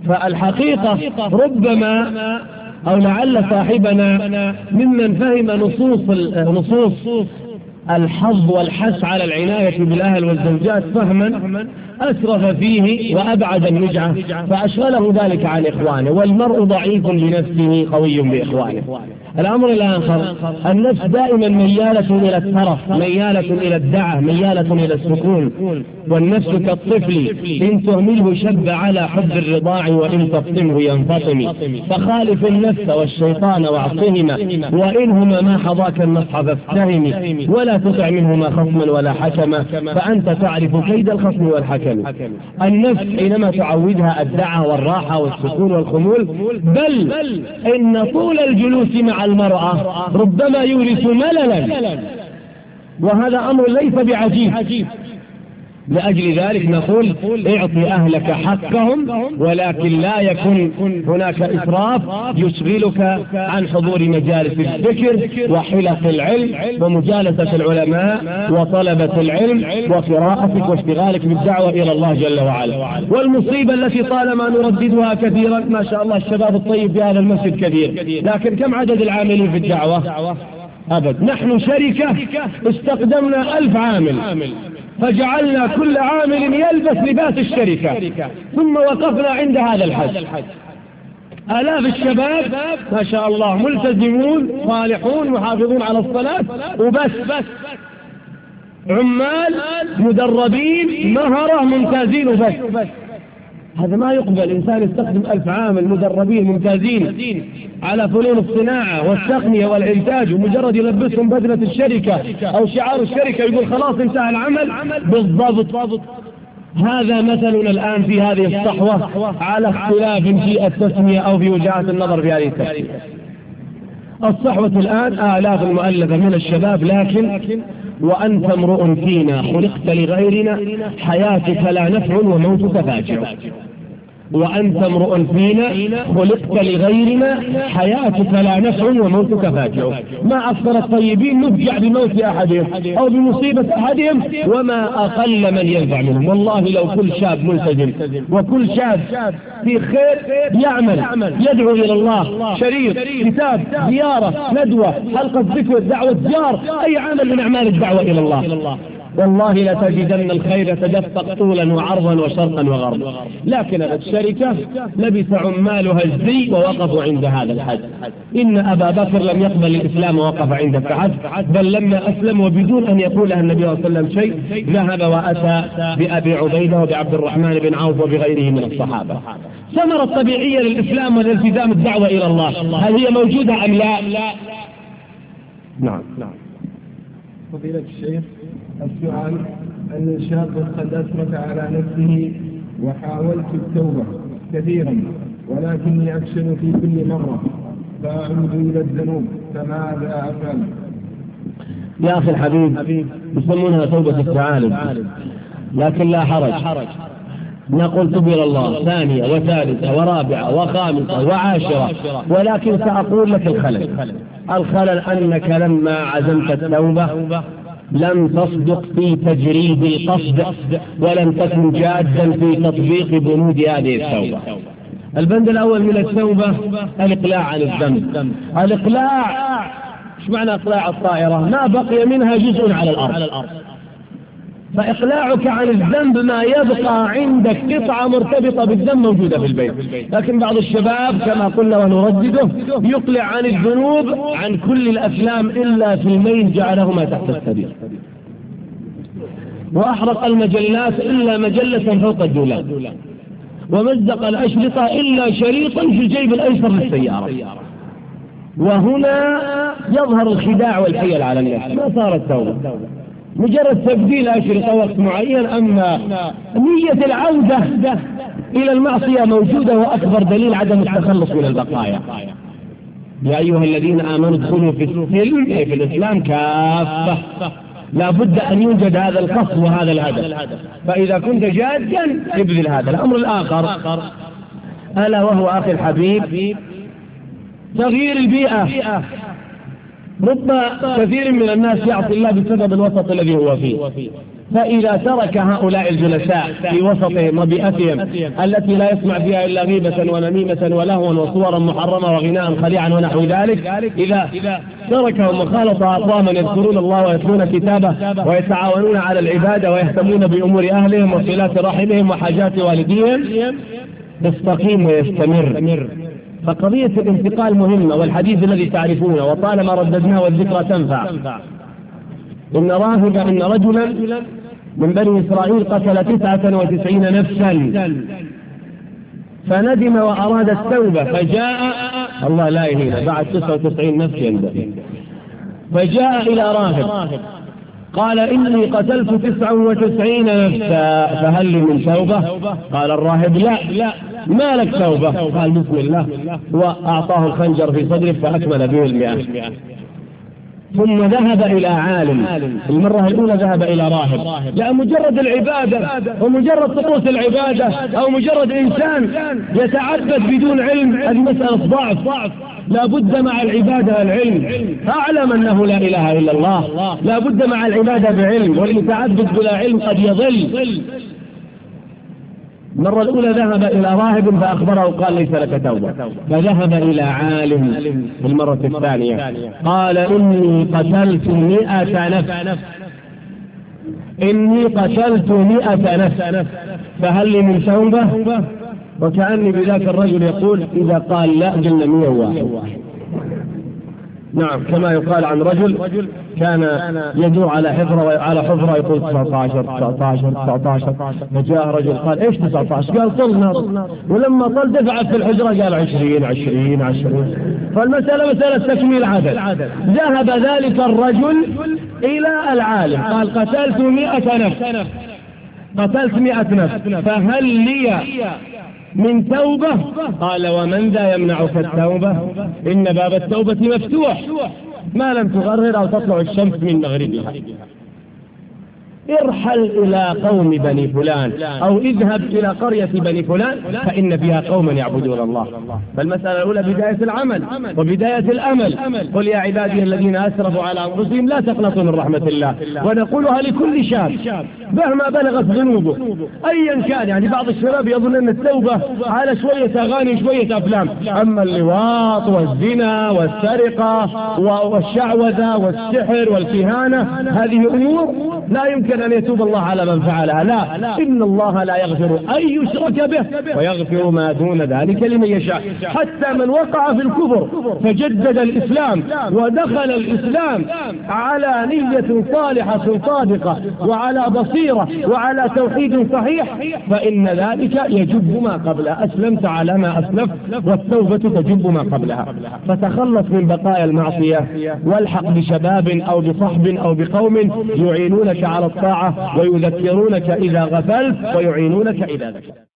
فالحقيقة ربما أو لعل صاحبنا ممن فهم نصوص الحظ والحث على العناية بالأهل والزوجات فهما أسرف فيه وأبعد النجعة فأشغله ذلك عن إخوانه، والمرء ضعيف بنفسه قوي بإخوانه. الأمر الآخر، النفس دائما ميالة إلى الترف، ميالة إلى الدعة، ميالة إلى السكون، والنفس كالطفل إن تهمله شب على حب الرضاع وإن تفطمه ينفطم، فخالف النفس والشيطان واعصهما وإنهما ما حظاك النصح فافتهم، ولا تطع منهما خصما ولا حكما فأنت تعرف كيد الخصم والحكم. النفس حينما تعودها الدعة والراحة والسكون والخمول، بل إن طول الجلوس مع المرأة ربما يورث مللا، وهذا أمر ليس بعجيب. لأجل ذلك نقول اعطي أهلك حقهم، ولكن لا يكن هناك إسراف يشغلك عن حضور مجالس الذكر وحلق العلم ومجالسة العلماء وطلبة العلم وقراءتك واشتغالك بالدعوة إلى الله جل وعلا. والمصيبة التي طالما نرددها كثيرا، ما شاء الله الشباب الطيب في هذا المسجد كثير، لكن كم عدد العاملين في الدعوة؟ أبد. نحن شركة استقدمنا 1000 عامل، فجعلنا كل عامل يلبس لباس الشركة، ثم وقفنا عند هذا الحد. آلاف الشباب ما شاء الله ملتزمون صالحون محافظون على الصلاة وبس، عمال مدربين مهرة ممتازين وبس. هذا ما يقبل. إنسان يستخدم 1000 عامل مدربين ممتازين على فنون الصناعة والتقنية والإنتاج، ومجرد يلبسهم بدلة الشركة أو شعار الشركة يقول خلاص انتهى العمل. بالضبط هذا مثلنا الآن في هذه الصحوة، على اختلاف في التسمية أو في وجهات النظر في هذه التسمية. الصحوة الآن آلاف المؤلفة من الشباب، لكن وأنت امرؤ فينا خلقت لغيرنا حياتك لا نفع وموتك فاجع. وأنت امرؤ فينا خلقت لغيرنا حياتك لا نفع وموتك فاجع. ما أكثر الطيبين نفجع بموت أحدهم أو بمصيبة أحدهم، وما أقل من ينفع منهم. والله لو كل شاب ملتزم وكل شاب في خير يعمل يدعو إلى الله، شريط، كتاب، زيارة، ندوة، حلقة ذكر، دعوة جار، أي عمل من أعمال الدعوة إلى الله، والله لتجدن الخير يتدفق طولا وعرضا وشرقا وغربا. لكن الشركة لبس عمالها الزي ووقفوا عند هذا الحد. إن أبا بكر لم يقبل الإسلام ووقف عند الحد، بل لما أسلم وبدون أن يقول النبي صلى الله عليه وسلم شيء ذهب وأتى بأبي عبيدة وبعبد الرحمن بن عوف وبغيره من الصحابة. ثمرة طبيعية للإسلام والالتزام الدعوة إلى الله، هل هي موجودة أم لا؟ نعم. فضيلة الشيخ، السؤال أن شاب قد أسرف على نفسه وحاولت التوبة كثيرا، ولكني أفشل في كل مرة فأعود إلى الذنوب، فماذا أفعل؟ يا أخي الحبيب، يسمونها توبة التعالج، لكن لا حرج. نقول تب إلى الله ثانية وثالثة ورابعة وخامسة وعاشرة، ولكن سأقول لك الخلل أنك لما عزمت التوبة لم تصدق في تجريد القصد، ولم تكن جادا في تطبيق بنود هذه التوبة. البند الأول من التوبة الإقلاع عن الذنب. الإقلاع، ايش معنى إقلاع الطائرة؟ ما بقي منها جزء على الأرض. فإقلاعك عن الذنب ما يبقى عندك قطعة مرتبطة بالذنب موجودة في البيت. لكن بعض الشباب كما قلنا ونردده يقلع عن الذنوب عن كل الأفلام إلا فيلمين جعلهما تحت السرير، وأحرق المجلات إلا مجلة فوق الدولاب، ومزق الأشرطة إلا شريطا في الجيب الأيسر للسيارة. وهنا يظهر الخداع والحيل على الناس. ما صارت توبة، مجرد تبديل أشرطة وقت معين، أما نية العودة إلى المعصية موجودة، وأكبر دليل عدم التخلص من البقايا. يا أيها الذين آمنوا ادخلوا في السلم أي في الإسلام كافة، لا بد أن يوجد هذا القصد وهذا الهدف. فإذا كنت جادا ابذل هذا. الأمر الآخر ألا وهو أخي الحبيب تغيير البيئة. رب كثير من الناس يعصي الله بسبب الوسط الذي هو فيه، فإذا ترك هؤلاء الجلساء في وسطهم وبيئتهم التي لا يسمع فيها إلا غيبة ونميمة ولهوا وصورا محرمة وغناء خليعا ونحو ذلك، إذا تركهم وخالط أقواما يذكرون الله ويتلون كتابه ويتعاونون على العبادة ويهتمون بأمور أهلهم وصلات رحمهم وحاجات والديهم، يستقيم ويستمر. فقضية الانتقال مهمة، والحديث الذي تعرفونه وطالما رددناه والذكرى تنفع. إن رجلا من بني إسرائيل قتل 99 نفسا فندم وأراد التوبة، فجاء الله لا يهينه بعد 99 نفس يندم، فجاء إلى راهب قال إني قتلت 99 نفسا فهل لي من توبة؟ قال الراهب لا ما لك توبة. قال بسم الله، وأعطاه الخنجر في صدره فأكمل به 100. ثم ذهب إلى عالم، المرة الأولى ذهب إلى راهب، لا مجرد العبادة ومجرد طقوس العبادة أو مجرد إنسان يتعبد بدون علم، هذه مسألة ضعف. لا بد مع العبادة العلم، أعلم أنه لا إله إلا الله، لا بد مع العبادة بعلم، والمتعبد بلا علم قد يضل. المرة الأولى ذهب إلى راهب فأخبره قال ليس لك توبة، فذهب إلى عالم في المرة الثانية قال إني قتلت 100 نفس فهل لي من توبة؟ وكأني بذاك الرجل يقول إذا قال لا قلنا 101. نعم، كما يقال عن رجل كان يدور على حفرة يقول 19 فجاء رجل قال ايش 19؟ قال طلنا، ولما طل دفعت في الحجرة قال 20. فالمسألة مسألة تكميل عدد. ذهب ذلك الرجل إلى العالم قال قتلت 100 نفس فهل لي من توبة؟ قال ومن ذا يمنعك التوبة؟ إن باب التوبة مفتوح ما لم تغرر أو تطلع الشمس من مغربها. ارحل إلى قوم بني فلان أو اذهب إلى قرية بني فلان فإن فيها قوما يعبدون الله. فالمسألة الأولى بداية العمل وبداية الأمل. قل يا عبادي الذين أسرفوا على أنفسهم لا تقنطوا من رحمة الله، ونقولها لكل شاب مهما بلغت ذنوبه أيا كان. يعني بعض الشباب يظن أن التوبة على شوية أغاني شوية أفلام، أما اللواط والزنا والسرقة والشعوذة والسحر والكهانة هذه أمور لا يمكن أن يتوب الله على من فعلها. لا، إن الله لا يغفر أن يشرك به ويغفر ما دون ذلك لمن يشاء. حتى من وقع في الكفر فجدد الإسلام ودخل الإسلام على نية صالحة صادقة وعلى بصيرة وعلى توحيد صحيح فإن ذلك يجب ما قبله. أسلمت على ما أسلف والتوبة تجب ما قبلها. فتخلص من بقايا المعصية والحق بشباب أو بصحب أو بقوم يعينونك على الطاعة ويذكرونك إذا غفلت ويعينونك إذا ذكرت.